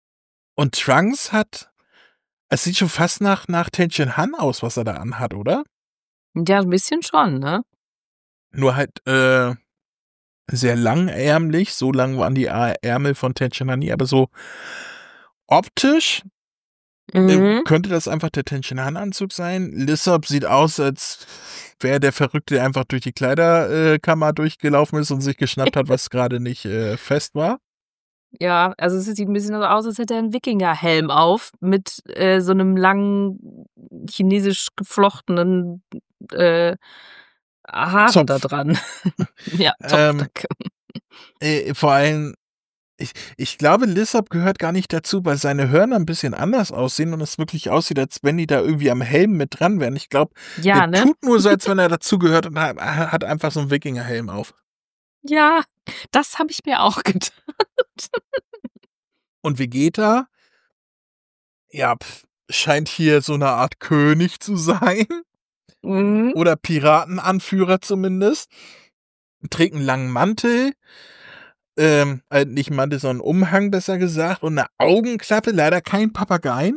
Und Trunks hat es sieht schon fast nach nach Tenshin Han aus, was er da anhat, oder? Ja, 'n bisschen schon, ne? Nur halt, äh, sehr langärmlich. So lang waren die Ä Ärmel von Tenshin Han nie, aber so optisch äh, Mhm. könnte das einfach der Tenshin Han Anzug sein. Lissop sieht aus, als wäre der Verrückte, der einfach durch die Kleiderkammer äh, Kammer durchgelaufen ist und sich geschnappt hat, was grade nicht, äh, fest war. Ja, also es sieht 'n bisschen so aus, als hätte er 'n Wikingerhelm auf mit, äh, so 'nem langen, chinesisch geflochtenen, äh, Haaren da Zopf. dran. Ja, Zopf, Ähm, danke. äh, vor allem, ich ich glaube, Lissop gehört gar nicht dazu, weil seine Hörner 'n bisschen anders aussehen und es wirklich aussieht, als wenn die da irgendwie am Helm mit dran wären. Ich glaube, Ja, der ne? tut nur so, als wenn er dazugehört und ha ha hat einfach so 'n Wikingerhelm auf. Ja, das habe ich mir auch gedacht. Und Vegeta ja, scheint hier so 'ne Art König zu sein Mhm. oder Piratenanführer zumindest. Trägt 'n langen Mantel, ähm, äh, nicht Mantel, sondern Umhang, besser gesagt, und 'ne Augenklappe, leider kein Papageien.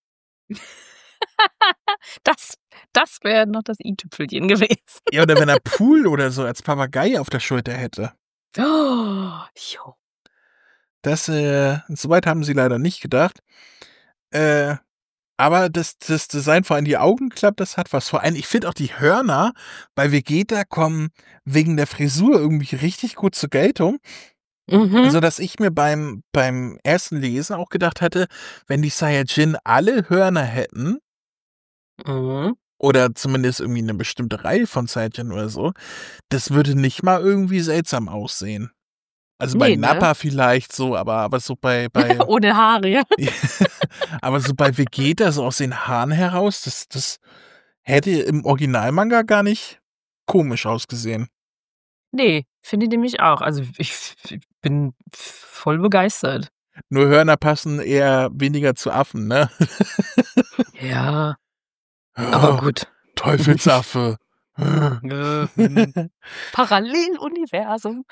Das das wäre noch das i-Tüpfelchen gewesen. Ja, oder wenn er Pool oder so als Papagei auf der Schulter hätte. Jo. Das, äh so weit haben sie leider nicht gedacht. Äh, aber das das Design, vor allem die Augenklappe, das hat was. Vor allem, ich finde auch die Hörner bei Vegeta kommen wegen der Frisur irgendwie richtig gut zur Geltung. Mhm. Sodass ich mir beim beim ersten Lesen auch gedacht hätte, wenn die Saiyajin alle Hörner hätten Mhm. oder zumindest irgendwie 'ne bestimmte Reihe von Saiyajin oder so, das würde nicht mal irgendwie seltsam aussehen. Also, bei Ne, ne? Nappa vielleicht so, aber aber so bei bei Ohne Haare, ja. aber so bei Vegeta so aus den Haaren heraus, das das hätte im Originalmanga gar nicht komisch ausgesehen. Ne, finde ich nämlich auch. Also, ich ich bin voll begeistert. Nur Hörner passen eher weniger zu Affen, ne? Ja, aber gut. Teufelsaffe. Äh, hm. Paralleluniversum.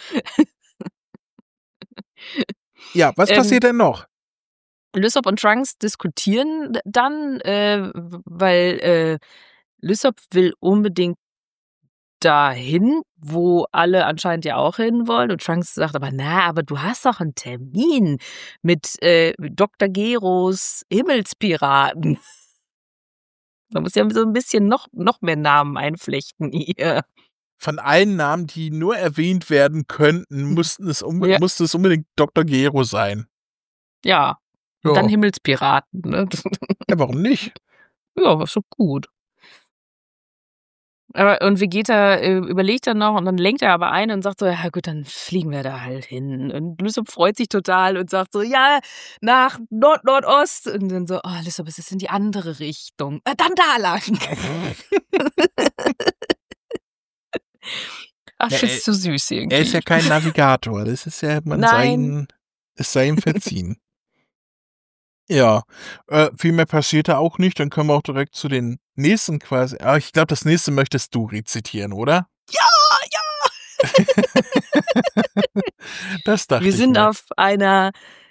Ja, was Ähm passiert denn noch? Lysop und Trunks diskutieren d dann, äh, w weil, äh, Lysop will unbedingt dahin, wo alle anscheinend ja auch hinwollen und Trunks sagt aber: „Na, aber du hast doch 'n Termin mit, äh, Doktor Geros Himmelspiraten.“ Man muss ja so 'n bisschen noch noch mehr Namen einflechten hier. Von allen Namen, die nur erwähnt werden könnten, mussten es unbe Ja. musste es unbedingt Doktor Gero sein. Ja, und dann Ja. Himmelspiraten, ne? Ja, warum nicht? Ja, ist doch gut. Aber und Vegeta, äh, überlegt dann noch und dann lenkt er aber ein und sagt so: „Ja gut, dann fliegen wir da halt hin.“ Und Lysop freut sich total und sagt so: „Ja, nach Nord-Nordost.“ Und dann so: „Oh, Lysop, es ist in die andere Richtung.“ „Äh, dann da lang.“ Ach, ich Ja, finde er es so süß er ist ja irgendwie. kein Navigator. Das ist ja man sei Nein. ihm es sei ihm verziehen. Ja, äh, viel mehr passiert da auch nicht. Dann können wir auch direkt zu den nächsten quasi ah, ich glaube, das nächste möchtest du rezitieren, oder? Ja, ja. Das Wir dachte ich sind mir. auf einer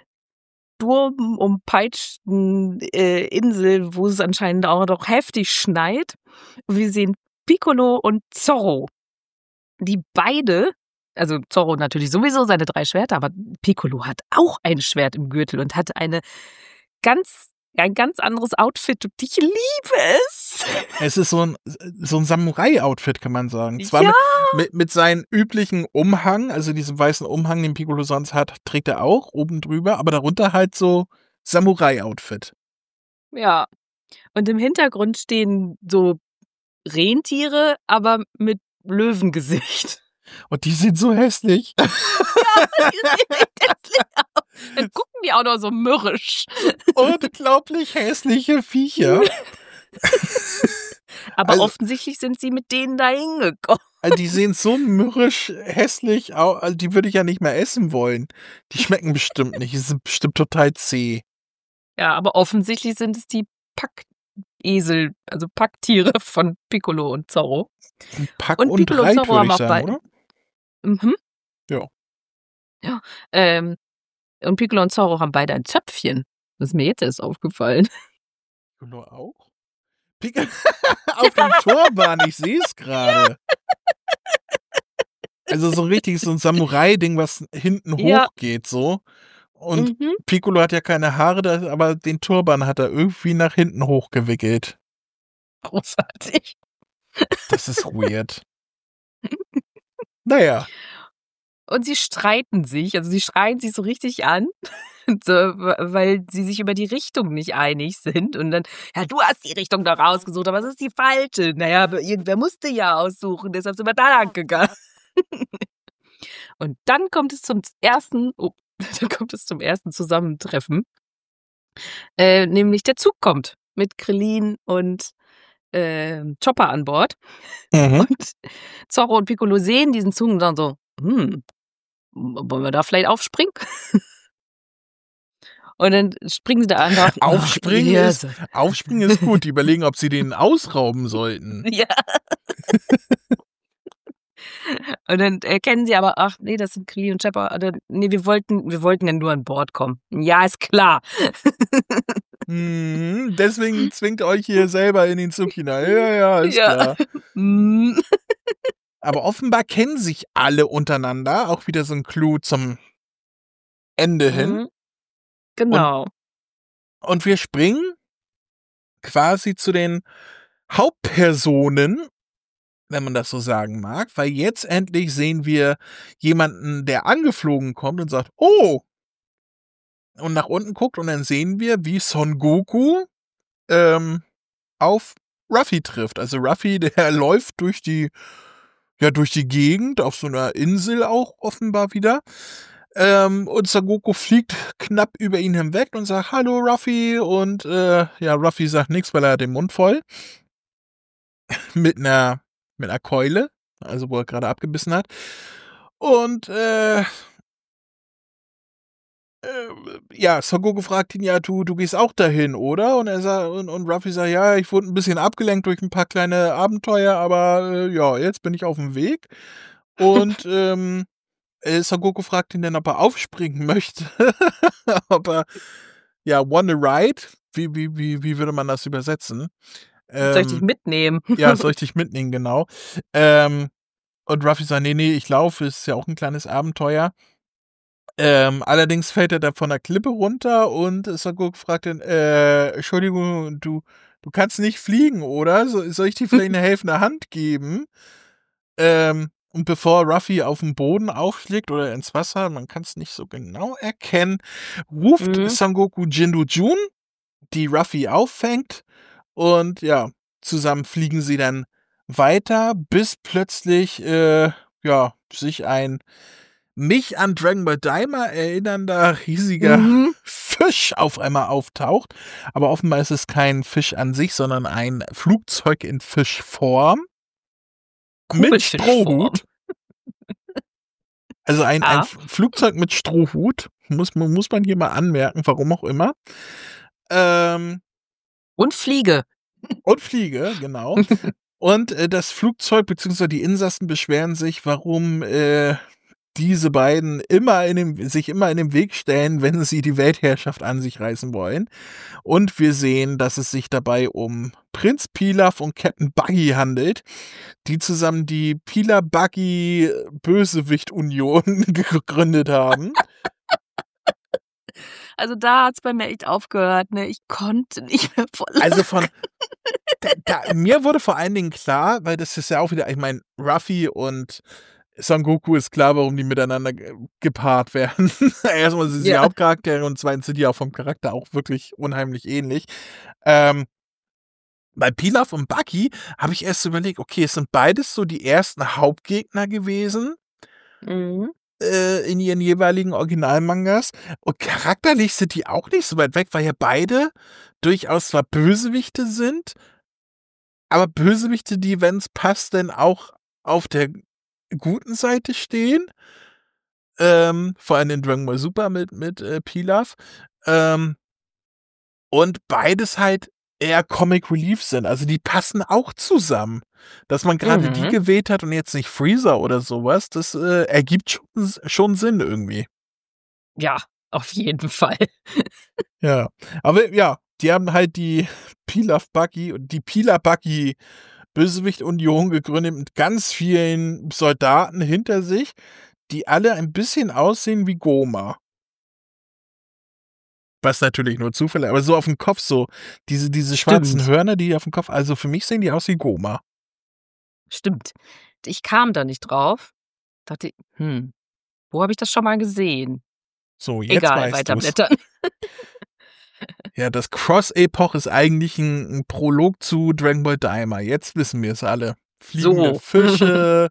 sturmumpeitschten, äh, Insel, wo es anscheinend auch noch heftig schneit. Wir sehen Piccolo und Zorro, die beide also, Zorro natürlich sowieso seine drei Schwerter, aber Piccolo hat auch ein Schwert im Gürtel und hat eine ganz ein ganz anderes Outfit und ich liebe es. Es ist so 'n s so 'n Samurai-Outfit, kann man sagen. Zwar Ja. mit mit mit seinen üblichen Umhang, also diesem weißen Umhang, den Piccolo sonst hat, trägt er auch oben drüber, aber darunter halt so Samurai-Outfit. Ja, und im Hintergrund stehen so Rentiere, aber mit Löwengesicht. Und die sind so hässlich. Ja, die sehen echt hässlich aus. Dann gucken die auch noch so mürrisch. Unglaublich hässliche Viecher. Aber Also offensichtlich sind sie mit denen da hingekommen. Also, die sehen so mürrisch hässlich au also, die würde ich ja nicht mehr essen wollen. Die schmecken bestimmt nicht. Die sind bestimmt total zäh. Ja, aber offensichtlich sind es die Packesel, also Packtiere von Piccolo und Zorro. 'N Pack Und und Piccolo und Reit, Zorro würde haben ich auch sagen, bei oder? mhm. Ja. Ja, ähm, und Piccolo und Zorro haben beide ein Zöpfchen, Das ist mir jetzt erst aufgefallen. Piccolo auch? Piccolo auf dem Turban, ich sehe es gerade. Also so richtig so ein Samurai-Ding, was hinten Ja. hochgeht so. Und Mhm. Piccolo hat ja keine Haare, da aber den Turban hat er irgendwie nach hinten hochgewickelt. Großartig. Das ist weird. Na ja. Und sie streiten sich, also sie schreien sich so richtig an, so, w weil sie sich über die Richtung nicht einig sind und dann: „Ja, du hast die Richtung doch rausgesucht, aber es ist die falsche.“ „Na ja, aber irgendwer musste ja aussuchen, deshalb sind wir da lang gegangen.“ Und dann kommt es zum ersten oh, dann kommt es zum ersten Zusammentreffen. Äh, nämlich der Zug kommt mit Krillin und, ähm, Chopper an Bord. Mhm. Und Zorro und Piccolo sehen diesen Zug und sagen so: „Hm, wollen wir da vielleicht aufspringen?“ Und dann springen sie da an, dachten: „Ach, Aufspringen ihr ist seid“ Aufspringen ist gut. Die überlegen, ob sie den ausrauben sollten. Ja. Und dann erkennen sie aber: „Ach ne, das sind Krillin und Chopper. Oder ne, wir wollten wir wollten ja nur an Bord kommen.“ „Ja, ist klar.“ Mhm, deswegen zwingt euch hier selber in den Zug hinein. Ja, ja, ist Ja. klar. Mhm. Aber offenbar kennen sich alle untereinander, auch wieder so 'n Clou zum Ende hin. Mhm. Genau. Und wir springen quasi zu den Hauptpersonen, wenn man das so sagen mag, weil jetzt endlich sehen wir jemanden, der angeflogen kommt und sagt: „Oh!“ Und nach unten guckt und dann sehen wir, wie Son Goku, ähm, auf Ruffy trifft. Also Ruffy, der läuft durch die ja, durch die Gegend auf so 'ner Insel auch offenbar wieder. Ähm, und Son Goku fliegt knapp über ihn hinweg und sagt: „Hallo Ruffy“ und, äh, ja, Ruffy sagt nix, weil er hat den Mund voll. Mit 'ner mit 'ner Keule, also wo er grade abgebissen hat. Und, äh äh, ja, Son Goku fragt ihn: „Ja, du du gehst auch dahin, oder?“ Und er sa und und Ruffy sagt: „Ja, ich wurde 'n bisschen abgelenkt durch 'n paar kleine Abenteuer, aber, äh, ja, jetzt bin ich auf'm Weg.“ Und, ähm, äh, Son Goku fragt ihn dann, ob er aufspringen möchte, ob er ja, wanna ride? Wie wie wie wie würde man das übersetzen? „Soll ich dich Ähm, mitnehmen?“ ja, soll ich dich mitnehmen, genau. Ähm, und Ruffy sagt: „Ne, ne, ich laufe, ist ja auch 'n kleines Abenteuer.“ Ähm, allerdings fällt er da von 'ner Klippe runter und Son Goku fragt ihn: „Äh, Entschuldigung, du du kannst nicht fliegen, oder? So soll ich dir vielleicht 'ne helfende Hand geben?“ Ähm, und bevor Ruffy auf'm Boden aufschlägt oder ins Wasser, man kann's nicht so genau erkennen, ruft Mhm. Son Goku Jindu Jun, die Ruffy auffängt und ja, zusammen fliegen sie dann weiter, bis plötzlich, äh, ja, sich ein mich an Dragon Ball Daima erinnernder riesiger Mhm. Fisch auf einmal auftaucht. Aber offenbar ist es kein Fisch an sich, sondern ein Flugzeug in Fischform mit Kugelfischform. Strohhut. Also ein ein Ja. F Flugzeug mit Strohhut, muss ma muss man hier mal anmerken, warum auch immer. Ähm Und Fliege. Und Fliege, genau. Und, äh, das Flugzeug beziehungsweise die Insassen beschweren sich, warum, äh, diese beiden immer in dem sich immer in den Weg stellen, wenn sie die Weltherrschaft an sich reißen wollen. Und wir sehen, dass es sich dabei um Prinz Pilaf und Captain Buggy handelt, die zusammen die Pilaf-Buggy-Bösewicht-Union gegründet haben. Also, da hat's bei mir echt aufgehört, ne? Ich konnte nicht mehr vor Also, von Lachen. da da mir wurde vor allen Dingen klar, weil das ist ja auch wieder ich meine, Ruffy und Son Goku ist klar, warum die miteinander ge gepaart werden. Erst mal sind sie Ja. Hauptcharaktere und zweitens sind die auch vom Charakter auch wirklich unheimlich ähnlich. Ähm bei Pilaf und Buggy habe ich erst so überlegt: „Okay, es sind beides so die ersten Hauptgegner gewesen“ Mhm. äh, in ihren jeweiligen Originalmangas. Und charakterlich sind die auch nicht so weit weg, weil ja beide durchaus zwar Bösewichte sind aber Bösewichte, die, wenn's passt, dann auch auf der guten Seite stehen. Ähm, vor allem in Dragon Ball Super mit mit, äh, Pilaf. Ähm und beides halt eher Comic Relief sind. Also, die passen auch zusammen. Dass man grade die Mhm. gewählt hat und jetzt nicht Freezer oder so was, das, äh, ergibt schon S schon Sinn irgendwie. Ja, Auf jeden Fall. Ja, aber ja, die haben halt die Pilaf Buggy und die Pilaf Buggy Bösewicht-Union gegründet mit ganz vielen Soldaten hinter sich, die alle ein bisschen aussehen wie Goma. Was natürlich nur Zufall, aber so auf dem Kopf so, diese diese schwarzen Stimmt. Hörner, die auf dem Kopf, also für mich sehen die aus wie Goma. Stimmt. Ich kam da nicht drauf. Dachte, hm, wo habe ich das schon mal gesehen? So, jetzt Egal, weißt du's. weiterblättern. Ja, das Cross-Epoch ist eigentlich 'n 'n Prolog zu Dragon Ball Daima. Jetzt wissen wir's alle. Fliegende So. Fische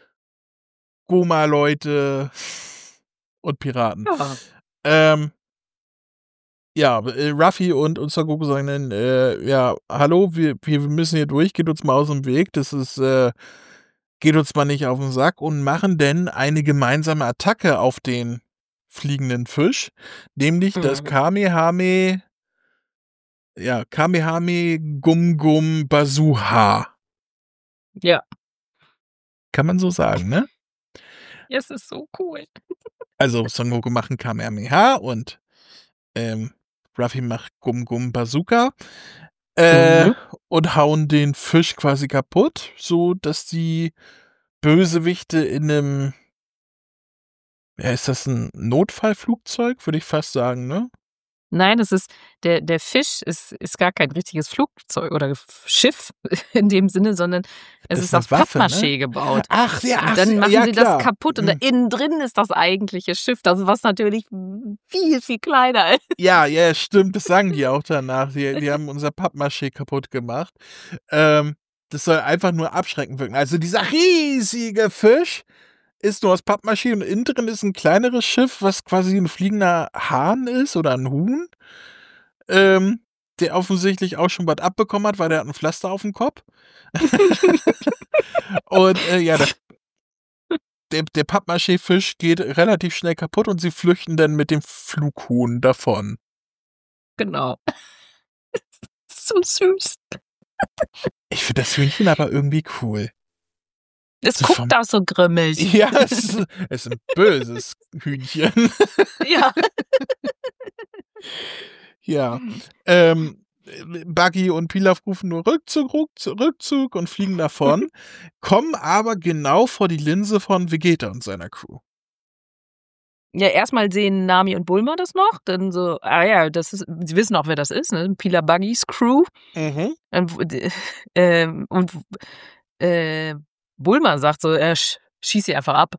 Goma-Leute und Piraten. Ja. Ähm ja, äh, Ruffy und und Son Goku sagen dann, äh, ja: „Hallo, wir wir müssen hier durch, geht uns mal aus'm Weg. Das ist, äh geht uns mal nicht auf 'n Sack" und machen denn eine gemeinsame Attacke auf den fliegenden Fisch, nämlich das Mhm. Kamehame ja, Kamehame Gum Gum Bazooha. Ja. Kann man so sagen, ne? Ja, es ist so cool. Also, Son Goku macht 'n Kamehameha und, ähm, Ruffy macht Gum Gum Bazooka, äh, Mhm. und hauen den Fisch quasi kaputt, sodass die Bösewichte in 'nem ja, ist das 'n Notfallflugzeug? Würde ich fast sagen, ne? Nein, es ist der der Fisch ist ist gar kein richtiges Flugzeug oder F Schiff in dem Sinne, sondern es Ist ist 'ne aus Waffe, ne? Pappmaché gebaut. Ach ja, Und ach s dann machen ja sie das klar. kaputt und da Mhm. innen drin ist das eigentliche Schiff, das was natürlich viel, viel kleiner ist. Ja, ja, stimmt, das sagen die auch danach. Die die haben unser Pappmaché kaputt gemacht. Ähm, das soll einfach nur abschreckend wirken. Also, dieser riesige Fisch ist nur aus Pappmaché und innen drin ist 'n kleineres Schiff, was quasi 'n fliegender Hahn ist oder 'n Huhn, ähm, der offensichtlich auch schon was abbekommen hat, weil der hat 'n Pflaster aufm Kopf. Und, äh, ja, der der der Pappmaché-Fisch geht relativ schnell kaputt und sie flüchten dann mit dem Flughuhn davon. Genau. So süß. Ich finde das Hühnchen aber irgendwie cool. Es So guckt vom auch so grimmig. Ja, es ist es ist 'n böses Hühnchen. Ja. Ja, ähm, Buggy und Pilaf rufen nur: „Rückzug, Ruckzu Rückzug" und fliegen davon, kommen aber genau vor die Linse von Vegeta und seiner Crew. Ja, erst mal sehen Nami und Bulma das noch, dann so: „Ah ja, das ist" sie wissen auch, wer das ist, ne? Pilaf Buggys Crew. Mhm. Ähm, w d ähm, und w äh, Bulma sagt so: „Äh, sch schieß sie einfach ab."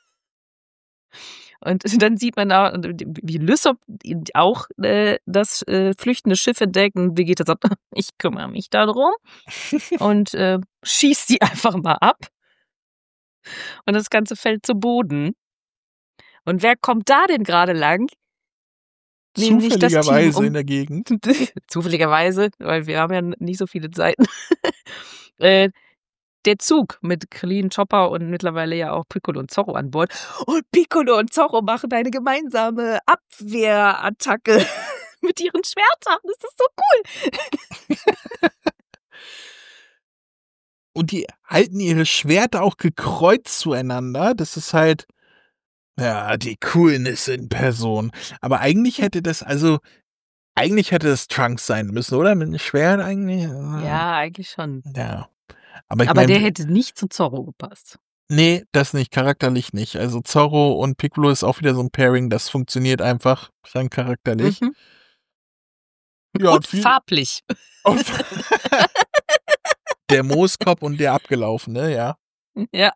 Und dann sieht man da, wie Lysop auch, äh, das, äh, flüchtende Schiff entdeckt und Vegeta sagt: „Ich kümmere mich da drum" und, äh, schießt die einfach mal ab. Und das Ganze fällt zu Boden. Und wer kommt da denn grade lang? Nämlich das Team Zufälligerweise in um der Gegend. zufälligerweise, weil wir haben ja nicht so viele Zeiten. Äh, der Zug mit Krillin, Chopper und mittlerweile ja auch Piccolo und Zorro an Bord. Und Piccolo und Zorro machen eine gemeinsame Abwehrattacke mit ihren Schwertern. Das ist so cool. Und die halten ihre Schwerter auch gekreuzt zueinander. Das ist halt ja, die Coolness in Person. Aber eigentlich hätte das also, eigentlich hätte das Trunks sein müssen, oder? Mit 'nem Schwert eigentlich? Ja, eigentlich schon. Ja. Aber ich Aber meine der w hätte nicht zu Zorro gepasst. Ne, das nicht, charakterlich nicht. Also, Zorro und Piccolo ist auch wieder so 'n Pairing, das funktioniert einfach rein charakterlich. Mhm. Ja, und Und viel farblich. Der Mooskopf und der Abgelaufene, ja. Ja.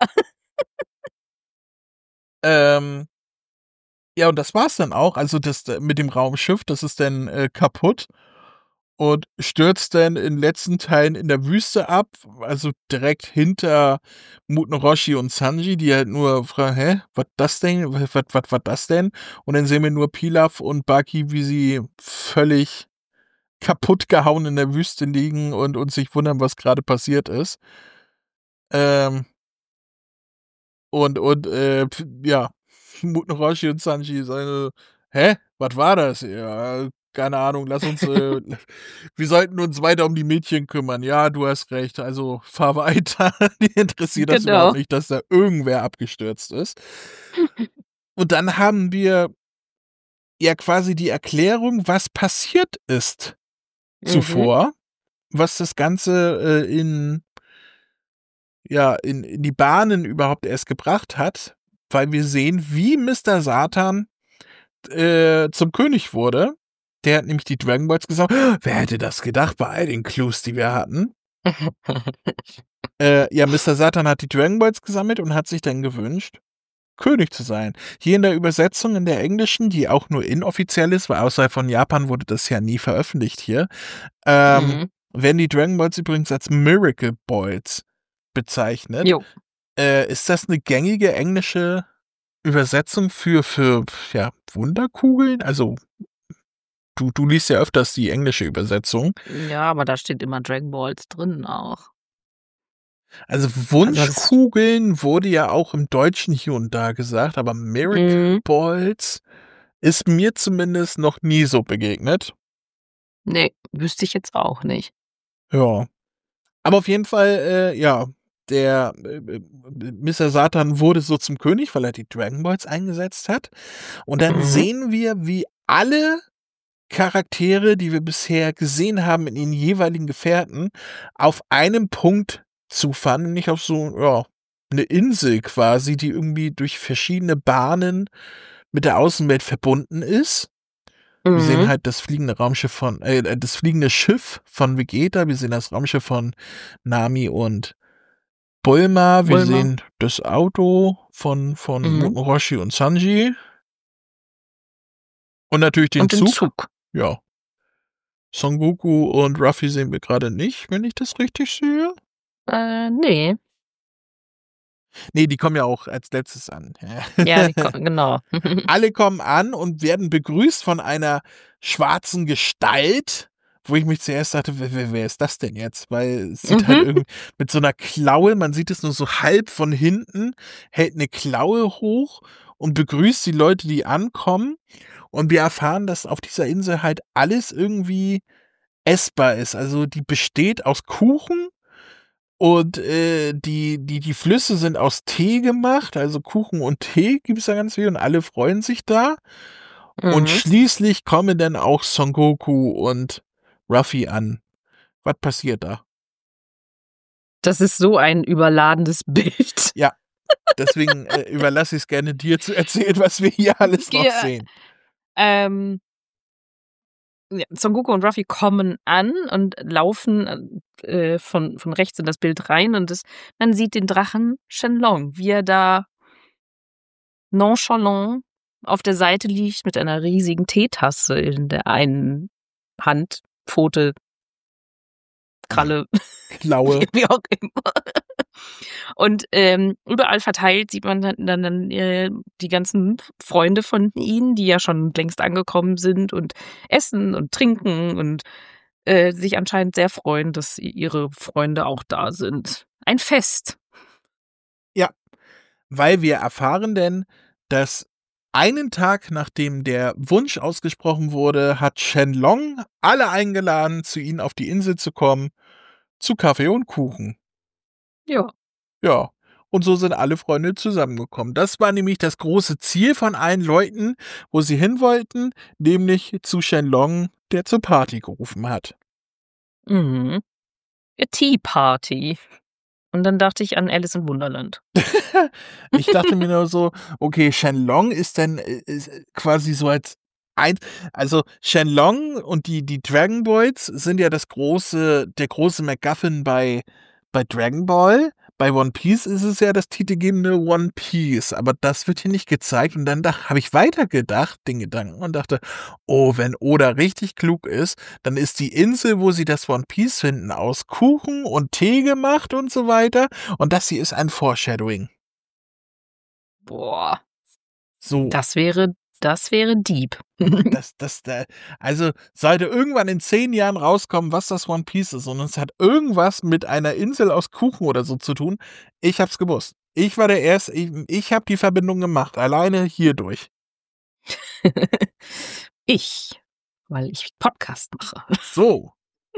Ähm ja, und das war's dann auch. Also, das d mit dem Raumschiff, das ist dann, äh, kaputt und stürzt dann in letzten Teilen in der Wüste ab, also, direkt hinter Muten Roshi und Sanji, die halt nur fragen: „Hä, was das denn? W was was was das denn?" Und dann sehen wir nur Pilaf und Buggy, wie sie völlig kaputtgehauen in der Wüste liegen und und sich wundern, was grade passiert ist. Ähm und und, äh, p ja, Muten Roshi und Sanji sagen so: „Hä, was war das?" „Ja, keine Ahnung, lass uns, äh wir sollten uns weiter um die Mädchen kümmern." „Ja, du hast recht, also, fahr weiter." Die interessiert das überhaupt Genau. nicht, dass da irgendwer abgestürzt ist. Und dann haben wir ja quasi die Erklärung, was passiert ist Mhm. zuvor, was das Ganze äh, in ja, in in die Bahnen überhaupt erst gebracht hat, weil wir sehen, wie Mister Satan, äh, zum König wurde. Der hat nämlich die Dragon Balls gesammelt. Wer hätte das gedacht bei all den Clues, die wir hatten? Äh, ja, Mister Satan hat die Dragon Balls gesammelt und hat sich dann gewünscht, König zu sein. Hier in der Übersetzung, in der englischen, die auch nur inoffiziell ist, weil außerhalb von Japan wurde das ja nie veröffentlicht hier, ähm, Mhm. werden die Dragon Balls übrigens als Miracle Balls bezeichnet. Jo. Äh, ist das eine gängige englische Übersetzung für für, ja, Wunderkugeln? Also, du du liest ja öfters die englische Übersetzung. Ja, aber da steht immer Dragon Balls drin auch. Also, Also, das Wunschkugeln wurde ja auch im Deutschen hier und da gesagt, aber Miracle Mhm. Balls ist mir zumindest noch nie so begegnet. Ne, wüsste ich jetzt auch nicht. Ja. Aber auf jeden Fall, äh, ja, der, äh, äh, Mister Satan wurde so zum König, weil er die Dragon Balls eingesetzt hat. Und dann Mhm. sehen wir, wie alle Charaktere, die wir bisher gesehen haben in ihren jeweiligen Gefährten, auf einem Punkt zufahren, nämlich auf so, ja, 'ne Insel quasi, die irgendwie durch verschiedene Bahnen mit der Außenwelt verbunden ist. Wir sehen Mhm. halt das fliegende Raumschiff von äh, äh, das fliegende Schiff von Vegeta, wir sehen das Raumschiff von Nami und Bulma, wir Bulma. sehen das Auto von von Mhm. Muten Roshi und Sanji. Und natürlich den Und den Zug. Zug. Ja. Son Goku und Ruffy sehen wir grade nicht, wenn ich das richtig sehe. Äh, ne. Ne, die kommen ja auch als Letztes an. Ja, die ko genau. Alle kommen an und werden begrüßt von einer schwarzen Gestalt, wo ich mich zuerst dachte: „Wer wer wer ist das denn jetzt?“ Weil es sieht halt Mhm. irgend mit so 'ner Klaue, man sieht es nur so halb von hinten, hält 'ne Klaue hoch und begrüßt die Leute, die ankommen. Und wir erfahren, dass auf dieser Insel halt alles irgendwie essbar ist. Also, die besteht aus Kuchen und, äh, die die die Flüsse sind aus Tee gemacht, also Kuchen und Tee gibt's da ganz viel und alle freuen sich da. Und Mhm. schließlich kommen dann auch Son Goku und Ruffy an. Was passiert da? Das ist so ein überladenes Bild. Ja, deswegen, äh, überlasse ich's gerne dir zu erzählen, was wir hier alles noch Ja, sehen. ähm ja, Son Goku und Ruffy kommen an und laufen, äh, von von rechts in das Bild rein und das man sieht den Drachen Shenlong, wie er da nonchalant auf der Seite liegt mit einer riesigen Teetasse in der einen Hand, Pfote Ja. Kralle, Klaue. wie wie auch immer. Und, ähm, überall verteilt sieht man dann dann dann, äh, die ganzen Freunde von ihnen, die ja schon längst angekommen sind und essen und trinken und, äh, sich anscheinend sehr freuen, dass i ihre Freunde auch da sind. Ein Fest. Ja, weil wir erfahren denn, dass einen Tag, nachdem der Wunsch ausgesprochen wurde, hat Shenlong alle eingeladen, zu ihnen auf die Insel zu kommen, zu Kaffee und Kuchen. Ja. Ja, und so sind alle Freunde zusammengekommen. Das war nämlich das große Ziel von allen Leuten, wo sie hin wollten, nämlich zu Shenlong, der zur Party gerufen hat. Mhm. A Tea Party. Und dann dachte ich an Alice im Wunderland. Ich dachte mir nur so: „Okay, Shenlong ist dann, äh, ist quasi so als ein“ also, Shenlong und die die Dragon Balls sind ja das große der große MacGuffin bei bei Dragon Ball. Bei One Piece ist es ja das titelgebende One Piece, aber das wird hier nicht gezeigt. Und dann dach habe ich weitergedacht, den Gedanken, und dachte: „Oh, wenn Oda richtig klug ist, dann ist die Insel, wo sie das One Piece finden, aus Kuchen und Tee gemacht und so weiter. Und das hier ist ein Foreshadowing.“ Boah. So. Das wäre das wäre deep. Das das da also, sollte irgendwann in zehn Jahren rauskommen, was das One Piece ist und es hat irgendwas mit einer Insel aus Kuchen oder so zu tun, ich habe es gewusst. Ich war der Erste, ich ich habe die Verbindung gemacht, alleine hierdurch. Ich, weil ich Podcast mache. So.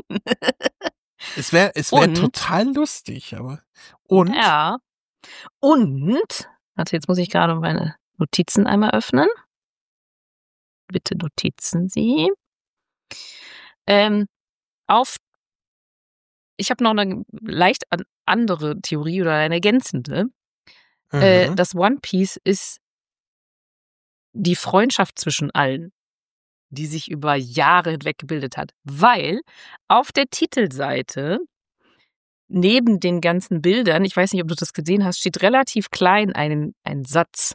Es wäre es wäre Und total lustig, aber und? Ja. Und warte, jetzt muss ich grade meine Notizen einmal öffnen. bitte Notizen Sie. Ähm, auf ich habe noch eine leicht an andere Theorie oder eine ergänzende. Äh, Mhm. das One Piece ist die Freundschaft zwischen allen, die sich über Jahre hinweg gebildet hat. Weil auf der Titelseite neben den ganzen Bildern, ich weiß nicht, ob du das gesehen hast, steht relativ klein ein, ein Satz.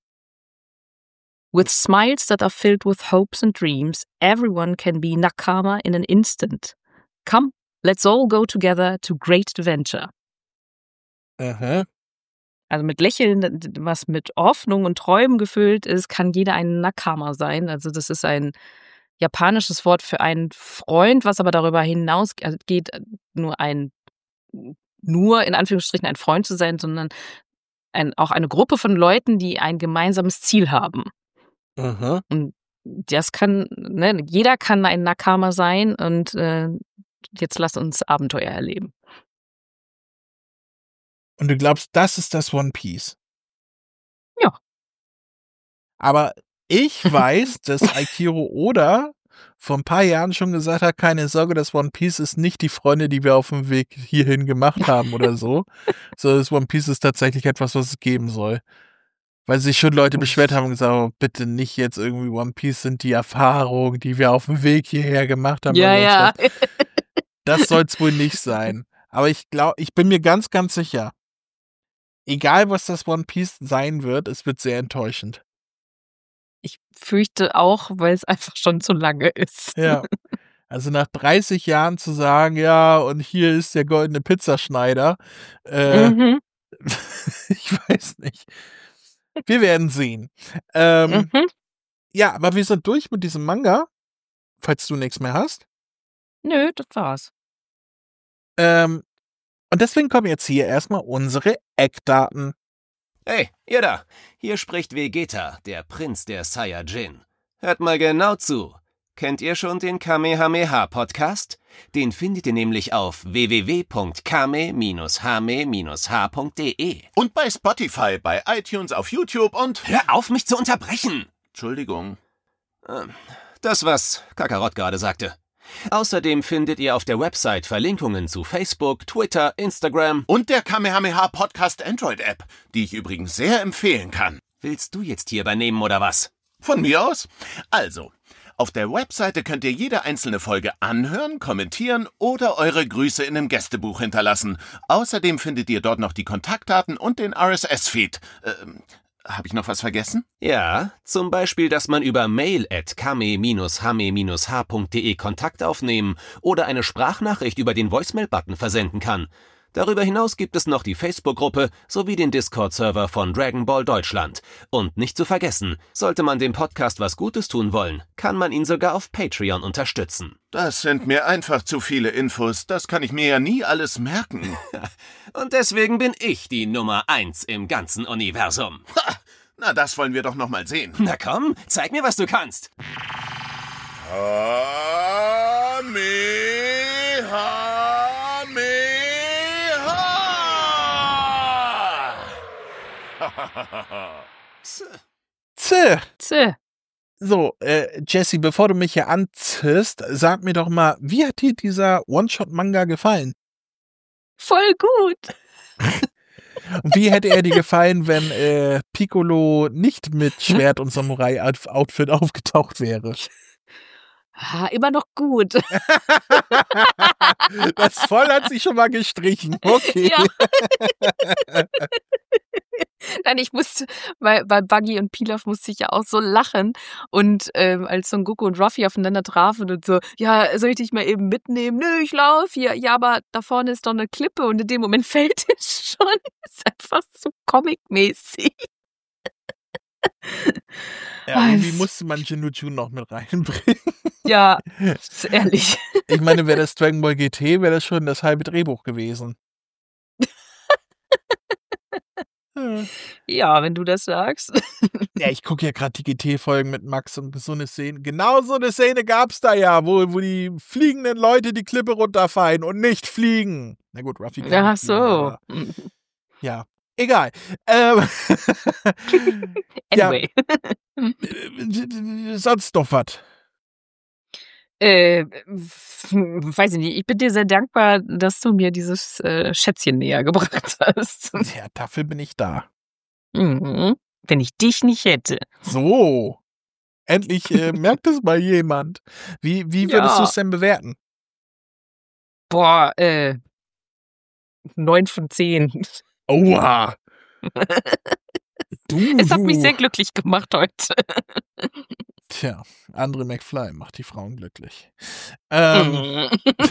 With smiles that are filled with hopes and dreams, everyone can be Nakama in an instant. Come, let's all go together to great adventure. Aha. Also mit Lächeln, was mit Hoffnung und Träumen gefüllt ist, kann jeder ein Nakama sein. Also das ist ein japanisches Wort für einen Freund, was aber darüber hinausgeht, nur ein, nur in Anführungsstrichen ein Freund zu sein, sondern ein, auch eine Gruppe von Leuten, die ein gemeinsames Ziel haben. Aha. Und das kann, ne, jeder kann ein Nakama sein und äh, jetzt lass uns Abenteuer erleben. Und du glaubst, das ist das One Piece? Ja. Aber ich weiß, dass Eiichiro Oda vor ein paar Jahren schon gesagt hat, keine Sorge, das One Piece ist nicht die Freunde, die wir auf dem Weg hierhin gemacht haben oder so. So, das One Piece ist tatsächlich etwas, was es geben soll. Weil sich schon Leute beschwert haben und gesagt, oh, bitte nicht jetzt irgendwie One Piece sind die Erfahrungen, die wir auf dem Weg hierher gemacht haben. Ja, ja. Das, das soll es wohl nicht sein. Aber ich glaube, ich bin mir ganz, ganz sicher, egal was das One Piece sein wird, es wird sehr enttäuschend. Ich fürchte auch, weil es einfach schon zu lange ist. Ja. Also nach dreißig Jahren zu sagen, ja, und hier ist der goldene Pizzaschneider. Äh, Mhm. Ich weiß nicht. Wir werden sehen. Ähm, Mhm. Ja, aber wir sind durch mit diesem Manga, falls du nichts mehr hast. Nö, das war's. Ähm, und deswegen kommen jetzt hier erstmal unsere Eckdaten. Hey, ihr da! Hier spricht Vegeta, der Prinz der Saiyajin. Hört mal genau zu. Kennt ihr schon den Kamehameha-Podcast? Den findet ihr nämlich auf w w w punkt kame hame h punkt d e. Und bei Spotify, bei iTunes, auf YouTube und... Hör auf, mich zu unterbrechen! Entschuldigung. Das, was Kakarott gerade sagte. Außerdem findet ihr auf der Website Verlinkungen zu Facebook, Twitter, Instagram Und der Kamehameha Podcast Android-App, die ich übrigens sehr empfehlen kann. Willst du jetzt hier übernehmen oder was? Von mir aus? Also, auf der Webseite könnt ihr jede einzelne Folge anhören, kommentieren oder eure Grüße in einem Gästebuch hinterlassen. Außerdem findet ihr dort noch die Kontaktdaten und den R S S-Feed. Ähm, habe ich noch was vergessen? Ja, zum Beispiel, dass man über mail at kame hame h punkt d e Kontakt aufnehmen oder eine Sprachnachricht über den Voicemail-Button versenden kann. Darüber hinaus gibt es noch die Facebook-Gruppe sowie den Discord-Server von Dragon Ball Deutschland. Und nicht zu vergessen, sollte man dem Podcast was Gutes tun wollen, kann man ihn sogar auf Patreon unterstützen. Das sind mir einfach zu viele Infos. Das kann ich mir ja nie alles merken. Und deswegen bin ich die Nummer eins im ganzen Universum. Ha, na, das wollen wir doch noch mal sehen. Na komm, zeig mir, was du kannst. Zäh. Zäh. So, äh, Jessie, bevor du mich hier anziehst, sag mir doch mal, wie hat dir dieser One-Shot-Manga gefallen? Voll gut. Und wie hätte er dir gefallen, wenn äh, Piccolo nicht mit Schwert und Samurai-Outfit aufgetaucht wäre? Ah, immer noch gut. Das Voll hat sich schon mal gestrichen. Okay. Ja. Nein, ich musste, weil bei Buggy und Pilaf musste ich ja auch so lachen. Und ähm, als Son Goku und Ruffy aufeinander trafen und so, ja, soll ich dich mal eben mitnehmen? Nö, ich laufe hier. Ja, aber da vorne ist doch eine Klippe und in dem Moment fällt es schon. Das ist einfach so comic-mäßig. Ja, irgendwie musste man Jinnu-Jun noch mit reinbringen. Ja, ehrlich. Ich meine, wäre das Dragon Ball G T, wäre das schon das halbe Drehbuch gewesen. Hm. Ja, wenn du das sagst. Ja, ich gucke ja gerade die G T-Folgen mit Max und so eine Szene, genau so eine Szene gab's da ja, wo, wo die fliegenden Leute die Klippe runterfallen und nicht fliegen. Na gut, Ruffy kann Ach nicht fliegen, so. aber ja. Egal. Ähm, Anyway. Ja, äh, sonst noch was? Äh, weiß ich nicht. Ich bin dir sehr dankbar, dass du mir dieses äh, Schätzchen näher gebracht hast. Ja, dafür bin ich da. Mhm. Wenn ich dich nicht hätte. So. Endlich äh, merkt es mal jemand. Wie, wie würdest Ja. du es denn bewerten? Boah, äh, neun von zehn. Oha. Du, Es hat du. mich sehr glücklich gemacht heute. Tja, Andre McFly macht die Frauen glücklich. Ähm,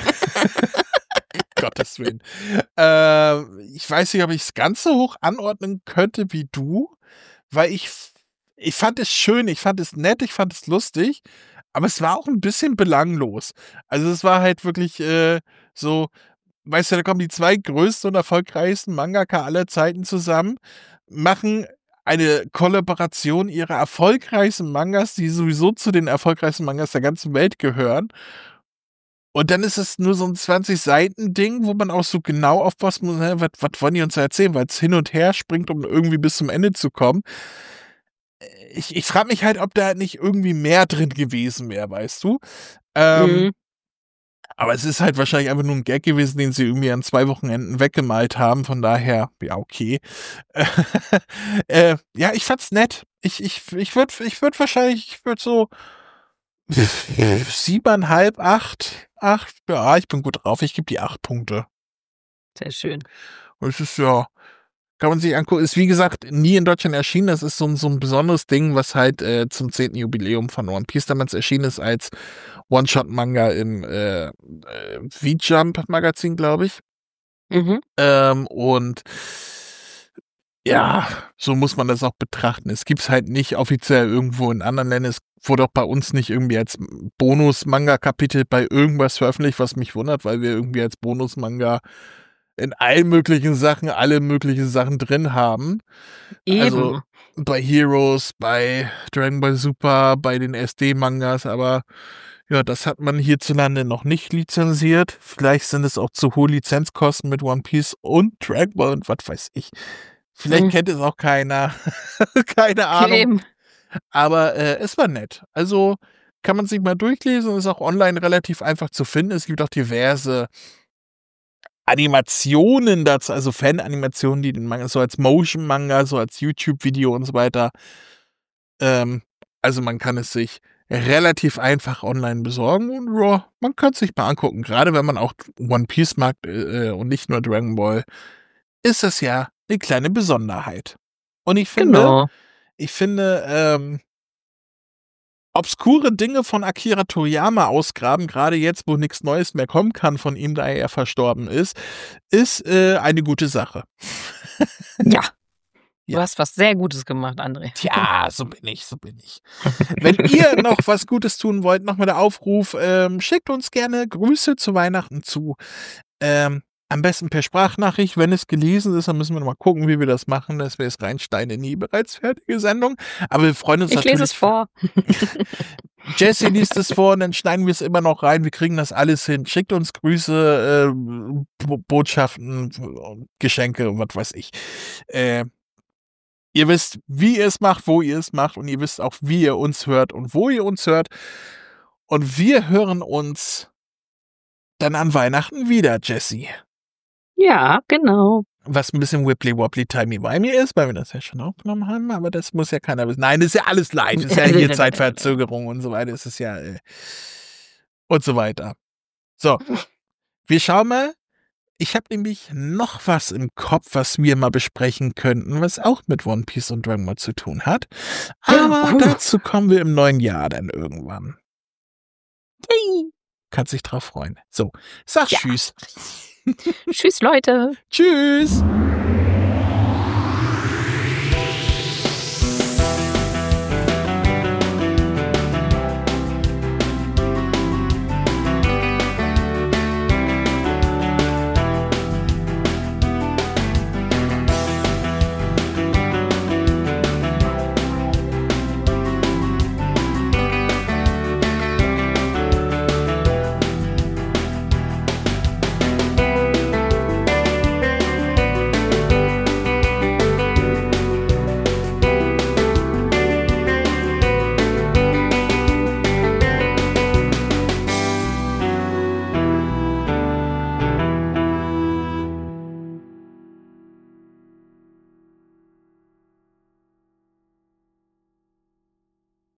Gottes Willen. Äh, ich weiß nicht, ob ich es ganz so hoch anordnen könnte wie du, weil ich, ich fand es schön, ich fand es nett, ich fand es lustig, aber es war auch ein bisschen belanglos. Also es war halt wirklich äh, so, weißt du, da kommen die zwei größten und erfolgreichsten Mangaka aller Zeiten zusammen, machen eine Kollaboration ihrer erfolgreichsten Mangas, die sowieso zu den erfolgreichsten Mangas der ganzen Welt gehören. Und dann ist es nur so ein zwanzig-Seiten-Ding, wo man auch so genau aufpassen muss, hä, was, was wollen die uns erzählen, weil es hin und her springt, um irgendwie bis zum Ende zu kommen. Ich, ich frage mich halt, ob da nicht irgendwie mehr drin gewesen wäre, weißt du? Ähm, Mhm. Aber es ist halt wahrscheinlich einfach nur ein Gag gewesen, den sie irgendwie an zwei Wochenenden weggemalt haben. Von daher, ja, okay. äh, ja, ich fand's nett. Ich, ich, ich würde ich würd wahrscheinlich, ich würde so siebeneinhalb, acht, acht, ja, ich bin gut drauf. Ich gebe die acht Punkte. Sehr schön. Und es ist ja, kann man sich angucken. Ist wie gesagt nie in Deutschland erschienen. Das ist so, ein- so ein besonderes Ding, was halt äh, zum zehnten Jubiläum von One Piece damals erschienen ist als One-Shot-Manga im äh, äh, V-Jump-Magazin, glaube ich. Mhm. Ähm, und ja, so muss man das auch betrachten. Es gibt's halt nicht offiziell irgendwo in anderen Ländern. Es wurde auch bei uns nicht irgendwie als Bonus-Manga-Kapitel bei irgendwas veröffentlicht, was mich wundert, weil wir irgendwie als Bonus-Manga in allen möglichen Sachen alle möglichen Sachen drin haben. Also Eben. bei Heroes, bei Dragon Ball Super, bei den S D-Mangas, aber ja, das hat man hierzulande noch nicht lizenziert. Vielleicht sind es auch zu hohe Lizenzkosten mit One Piece und Dragon Ball und was weiß ich. Vielleicht Mhm. kennt es auch keiner. Keine Ahnung. Eben. Aber äh, es war nett. Also kann man sich mal durchlesen, ist auch online relativ einfach zu finden. Es gibt auch diverse Animationen dazu, also Fan-Animationen, die den Manga so als Motion-Manga, so als YouTube-Video und so weiter. Ähm, also man kann es sich relativ einfach online besorgen und ja, man kann es sich mal angucken. Gerade wenn man auch One Piece mag äh, und nicht nur Dragon Ball, ist das ja eine kleine Besonderheit. Und ich finde, Genau. ich finde, ähm, obskure Dinge von Akira Toriyama ausgraben, gerade jetzt, wo nichts Neues mehr kommen kann von ihm, da er verstorben ist, ist äh, eine gute Sache. Ja. Du Ja. hast was sehr Gutes gemacht, André. Tja, so bin ich, so bin ich. Wenn ihr noch was Gutes tun wollt, nochmal der Aufruf, ähm, schickt uns gerne Grüße zu Weihnachten zu. Ähm, am besten per Sprachnachricht, wenn es gelesen ist, dann müssen wir noch mal gucken, wie wir das machen. Das wäre jetzt rein Steine nie bereits fertige Sendung. Aber wir freuen uns Ich natürlich. lese es vor. Jesse liest es vor und dann schneiden wir es immer noch rein. Wir kriegen das alles hin. Schickt uns Grüße, äh, Bo Botschaften, Geschenke und was weiß ich. Äh, ihr wisst, wie ihr es macht, wo ihr es macht und ihr wisst auch, wie ihr uns hört und wo ihr uns hört. Und wir hören uns dann an Weihnachten wieder, Jesse. Ja, genau. Was ein bisschen wibbly-wobbly timey-wimey ist, weil wir das ja schon aufgenommen haben, aber das muss ja keiner wissen. Nein, das ist ja alles live, das ist ja hier Zeitverzögerung und so weiter, das ist ja äh, und so weiter. So, wir schauen mal. Ich habe nämlich noch was im Kopf, was wir mal besprechen könnten, was auch mit One Piece und Dragon Ball zu tun hat. Aber Uh. dazu kommen wir im neuen Jahr dann irgendwann. Yay. Kannst dich drauf freuen. So, sag Ja. Tschüss. Tschüss, Leute. Tschüss.